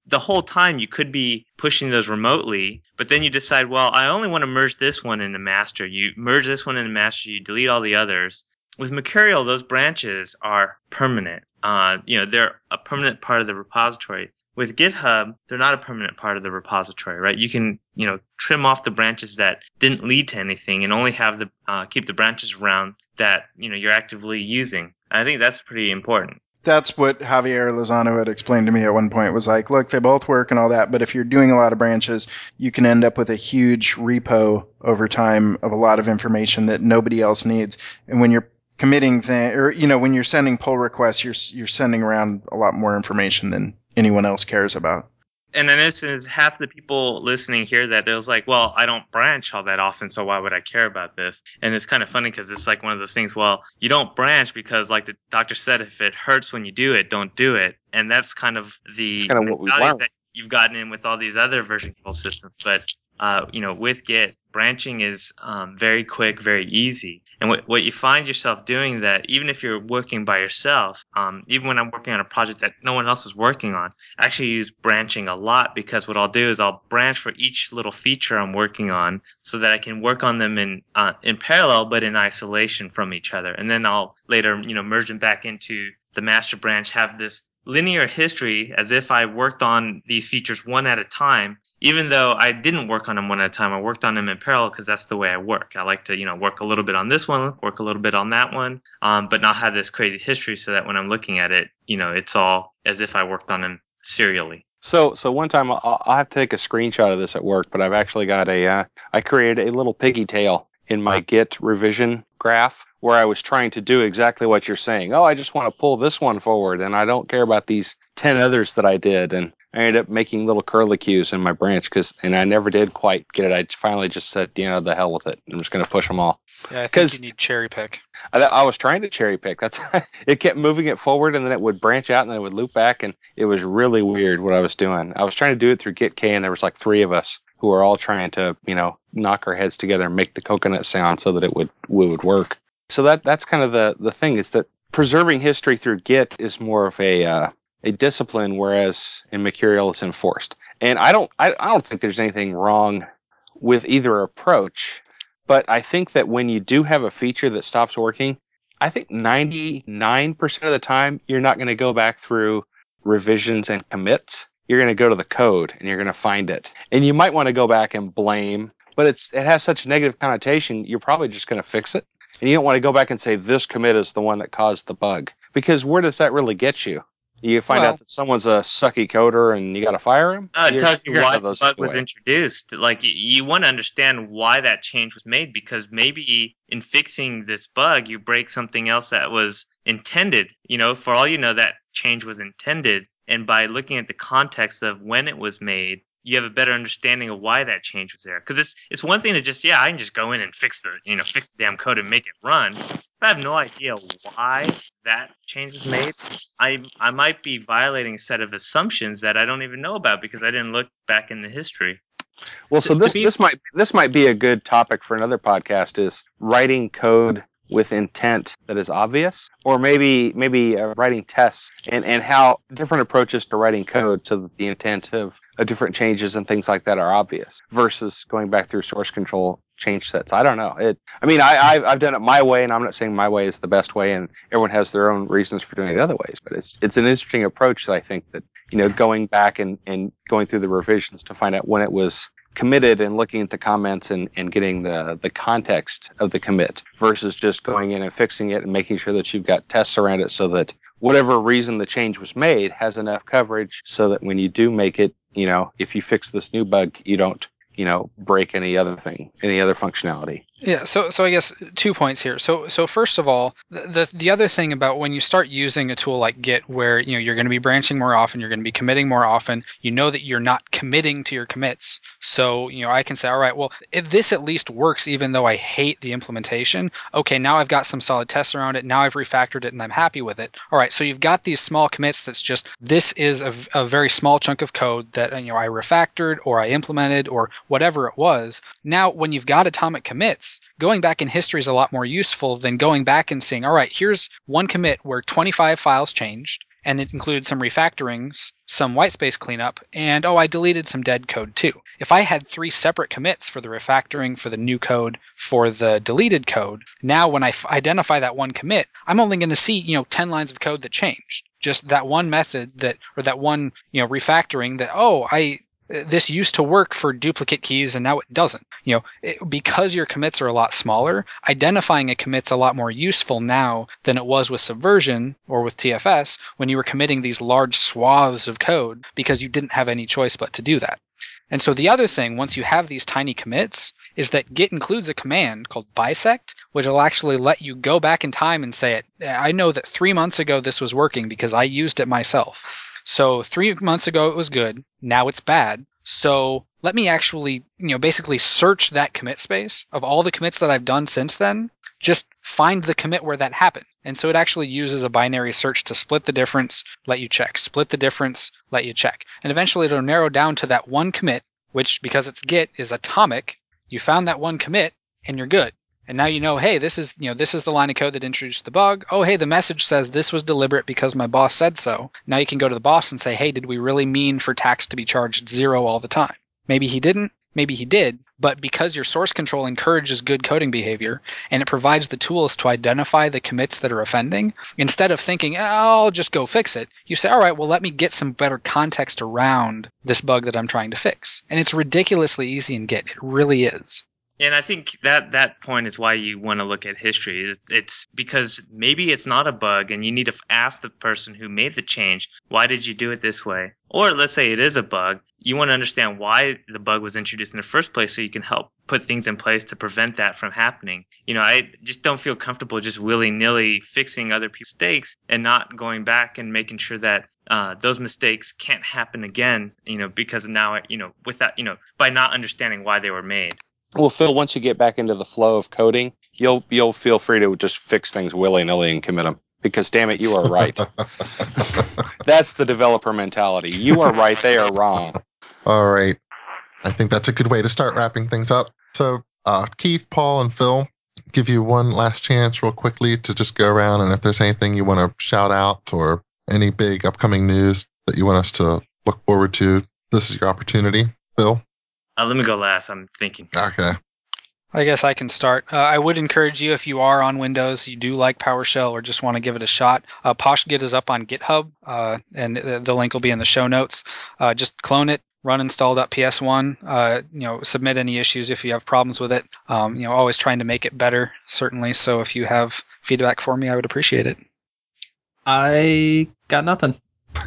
the whole time you could be pushing those remotely, but then you decide, well, I only want to merge this one into master. You merge this one into master, you delete all the others. With Mercurial, those branches are permanent. Uh, you know, they're a permanent part of the repository. With GitHub, they're not a permanent part of the repository, right? You can, you know, trim off the branches that didn't lead to anything and only have the uh, keep the branches around that, you know, you're actively using. I think that's pretty important. That's what Javier Lozano had explained to me at one point, was like, look, they both work and all that, but if you're doing a lot of branches, you can end up with a huge repo over time of a lot of information that nobody else needs. And when you're committing thing, or, you know, when you're sending pull requests, you're, you're sending around a lot more information than anyone else cares about. And then this is half the people listening here that there's like, well, I don't branch all that often, so why would I care about this? And it's kind of funny because it's like one of those things, well, you don't branch because, like the doctor said, if it hurts when you do it, don't do it. And that's kind of the It's kind of what we mentality learned. that you've gotten in with all these other version control systems. But, uh, you know, with Git, branching is um, very quick, very easy. And what, what you find yourself doing, that even if you're working by yourself, um, even when I'm working on a project that no one else is working on, I actually use branching a lot, because what I'll do is I'll branch for each little feature I'm working on so that I can work on them in uh, in parallel but in isolation from each other. And then I'll later, you know, merge them back into the master branch, have this linear history as if I worked on these features one at a time, even though I didn't work on them one at a time. I worked on them in parallel because that's the way I work. I like to, you know, work a little bit on this one, work a little bit on that one, um, but not have this crazy history so that when I'm looking at it, you know, it's all as if I worked on them serially. So, so one time I'll, I'll have to take a screenshot of this at work, but I've actually got a, uh, I created a little piggy tail in my Git revision graph where I was trying to do exactly what you're saying. Oh, I just want to pull this one forward, and I don't care about these ten others that I did. And I ended up making little curlicues in my branch, because, and I never did quite get it. I finally just said, you know, the hell with it. I'm just going to push them all. Yeah, I think you need cherry pick. I, I was trying to cherry pick. That's it kept moving it forward, and then it would branch out, and then it would loop back, and it was really weird what I was doing. I was trying to do it through Git K, and there was like three of us who were all trying to, you know, knock our heads together and make the coconut sound so that it would it would work. So that that's kind of the the thing, is that preserving history through Git is more of a uh, a discipline, whereas in Mercurial it's enforced. And I don't I, I don't think there's anything wrong with either approach. But I think that when you do have a feature that stops working, I think ninety-nine percent of the time, you're not going to go back through revisions and commits. You're going to go to the code and you're going to find it. And you might want to go back and blame, but it's it has such a negative connotation, you're probably just going to fix it. And you don't want to go back and say, this commit is the one that caused the bug. Because where does that really get you? You find Well, out that someone's a sucky coder and you got to fire him? Uh, it You're- tells you you're gonna why have the those bug was anyway. introduced. Like, you, you want to understand why that change was made, because maybe in fixing this bug, you break something else that was intended. You know, for all you know, that change was intended. And by looking at the context of when it was made, you have a better understanding of why that change was there. Because it's it's one thing to just, yeah, I can just go in and fix the you know fix the damn code and make it run. If I have no idea why that change was made, I I might be violating a set of assumptions that I don't even know about because I didn't look back in the history. Well, so To- to this be- this might this might be a good topic for another podcast, is writing code with intent that is obvious, or maybe maybe uh, writing tests, and, and how different approaches to writing code so that the intent of, of different changes and things like that are obvious, versus going back through source control change sets. I don't know. It. I mean, I I've, I've done it my way, and I'm not saying my way is the best way, and everyone has their own reasons for doing it other ways. But it's it's an interesting approach that I think that, you know, going back and, and going through the revisions to find out when it was committed and looking at the comments and, and getting the, the context of the commit, versus just going in and fixing it and making sure that you've got tests around it so that whatever reason the change was made has enough coverage so that when you do make it, you know, if you fix this new bug, you don't, you know, break any other thing, any other functionality. Yeah, so so I guess two points here. So so first of all, the the other thing about when you start using a tool like Git, where you know you're going to be branching more often, you're going to be committing more often, you know that you're not committing to your commits. So you know I can say, all right, well, if this at least works, even though I hate the implementation. Okay, now I've got some solid tests around it. Now I've refactored it and I'm happy with it. All right, so you've got these small commits that's just this is a, a very small chunk of code that you know I refactored or I implemented or whatever it was. Now when you've got atomic commits, going back in history is a lot more useful than going back and saying, all right, here's one commit where twenty-five files changed, and it included some refactorings, some whitespace cleanup, and oh, I deleted some dead code too. If I had three separate commits for the refactoring, for the new code, for the deleted code, now when I f- identify that one commit, I'm only going to see, you know, ten lines of code that changed. Just that one method that, or that one, you know, refactoring that, oh, I, this used to work for duplicate keys and now it doesn't. You know, it, because your commits are a lot smaller, identifying a commit's a lot more useful now than it was with Subversion or with T F S when you were committing these large swaths of code because you didn't have any choice but to do that. And so the other thing, once you have these tiny commits, is that Git includes a command called bisect, which will actually let you go back in time and say, I know that three months ago this was working because I used it myself. So three months ago it was good, now it's bad. So let me actually, you know, basically search that commit space of all the commits that I've done since then, just find the commit where that happened. And so it actually uses a binary search to split the difference, let you check, split the difference, let you check. And eventually it'll narrow down to that one commit, which because it's Git is atomic. You found that one commit and you're good. And now you know, hey, this is, you know, this is the line of code that introduced the bug. Oh, hey, the message says this was deliberate because my boss said so. Now you can go to the boss and say, hey, did we really mean for tax to be charged zero all the time? Maybe he didn't, maybe he did, but because your source control encourages good coding behavior and it provides the tools to identify the commits that are offending, instead of thinking, oh, I'll just go fix it, you say, all right, well, let me get some better context around this bug that I'm trying to fix. And it's ridiculously easy in Git. It really is. And I think that that point is why you want to look at history. It's, it's because maybe it's not a bug and you need to ask the person who made the change, why did you do it this way? Or let's say it is a bug. You want to understand why the bug was introduced in the first place so you can help put things in place to prevent that from happening. You know, I just don't feel comfortable just willy-nilly fixing other people's mistakes and not going back and making sure that uh, those mistakes can't happen again, you know, because now, you know, without, you know, by not understanding why they were made. Well, Phil, once you get back into the flow of coding, you'll you'll feel free to just fix things willy-nilly and commit them. Because, damn it, you are right. That's the developer mentality. You are right, they are wrong. All right. I think that's a good way to start wrapping things up. So, uh, Keith, Paul, and Phil, give you one last chance real quickly to just go around, and if there's anything you want to shout out or any big upcoming news that you want us to look forward to, this is your opportunity. Phil? Uh, let me go last. I'm thinking. Okay. I guess I can start. Uh, I would encourage you, if you are on Windows, you do like PowerShell or just want to give it a shot, uh, PoshGit is up on GitHub, uh, and the, the link will be in the show notes. Uh, just clone it, run install.P S one, uh, you know, submit any issues if you have problems with it. Um, you know, always trying to make it better, certainly. So if you have feedback for me, I would appreciate it. I got nothing.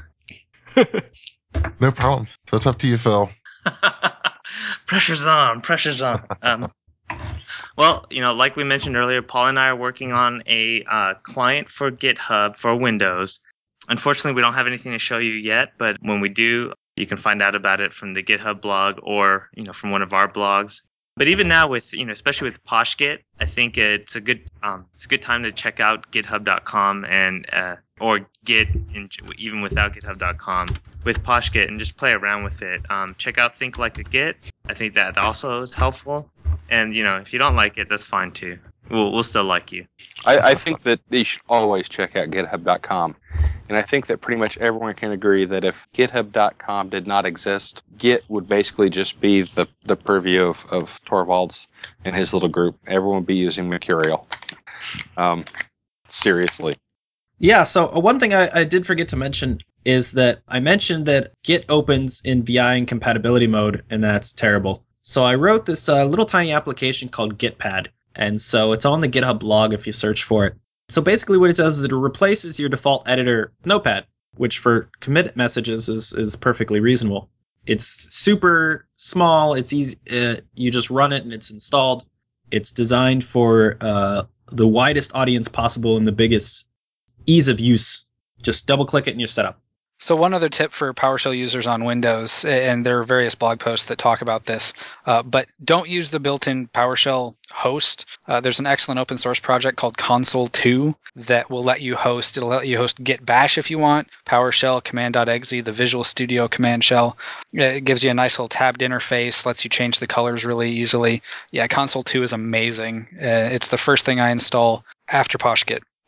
No problem. So it's up to you, Phil. Pressure's on, pressure's on. Um, well, you know, like we mentioned earlier, Paul and I are working on a uh, client for GitHub for Windows. Unfortunately, we don't have anything to show you yet, but when we do, you can find out about it from the GitHub blog or, you know, from one of our blogs. But even now, with you know, especially with PoshGit, I think it's a good um, it's a good time to check out GitHub dot com and uh, or Git in, even without GitHub dot com with PoshGit and just play around with it. Um, check out Think Like a Git. I think that also is helpful. And you know, if you don't like it, that's fine too. We'll we'll still like you. I, I think that you should always check out GitHub dot com. And I think that pretty much everyone can agree that if GitHub dot com did not exist, Git would basically just be the, the purview of, of Torvalds and his little group. Everyone would be using Mercurial. Um, seriously. Yeah, so uh, one thing I, I did forget to mention is that I mentioned that Git opens in V I incompatibility mode, and that's terrible. So I wrote this uh, little tiny application called Gitpad, and so it's on the GitHub blog if you search for it. So basically what it does is it replaces your default editor, Notepad, which for commit messages is, is perfectly reasonable. It's super small, it's easy, uh, you just run it and it's installed. It's designed for uh, the widest audience possible and the biggest ease of use. Just double click it and you're set up. So one other tip for PowerShell users on Windows, and there are various blog posts that talk about this, uh, but don't use the built-in PowerShell host. Uh, there's an excellent open source project called Console two that will let you host. It'll let you host Git Bash if you want, PowerShell, command.exe, the Visual Studio command shell. It gives you a nice little tabbed interface, lets you change the colors really easily. Yeah, Console two is amazing. Uh, it's the first thing I install after PoshGit.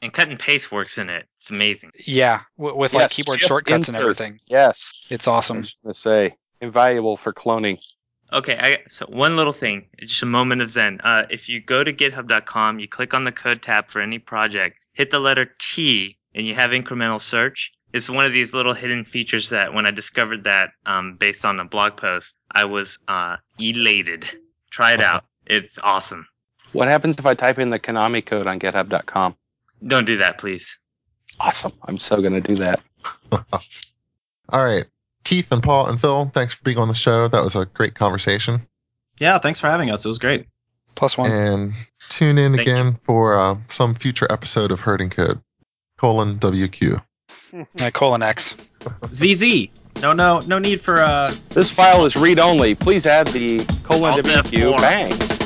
And cut and paste works in it. It's amazing. Yeah, w- with like Yes, keyboard shift shortcuts and insert. everything. Yes. It's I awesome. was going to say, invaluable for cloning. Okay, I, so one little thing, just a moment of zen. Uh, if you go to github dot com, you click on the code tab for any project, hit the letter T, and you have incremental search. It's one of these little hidden features that when I discovered that um, based on a blog post, I was uh, elated. Try it out. It's awesome. What happens if I type in the Konami code on github dot com? Don't do that, please. Awesome. I'm so going to do that. All right. Keith and Paul and Phil, thanks for being on the show. That was a great conversation. Yeah, thanks for having us. It was great. Plus one. And tune in Thank again for uh, some future episode of Herding Code. Colon W Q. Uh, colon X. Z Z. No, no, no need for uh. This file is read-only. Please add the colon Alt W Q. F four. Bang.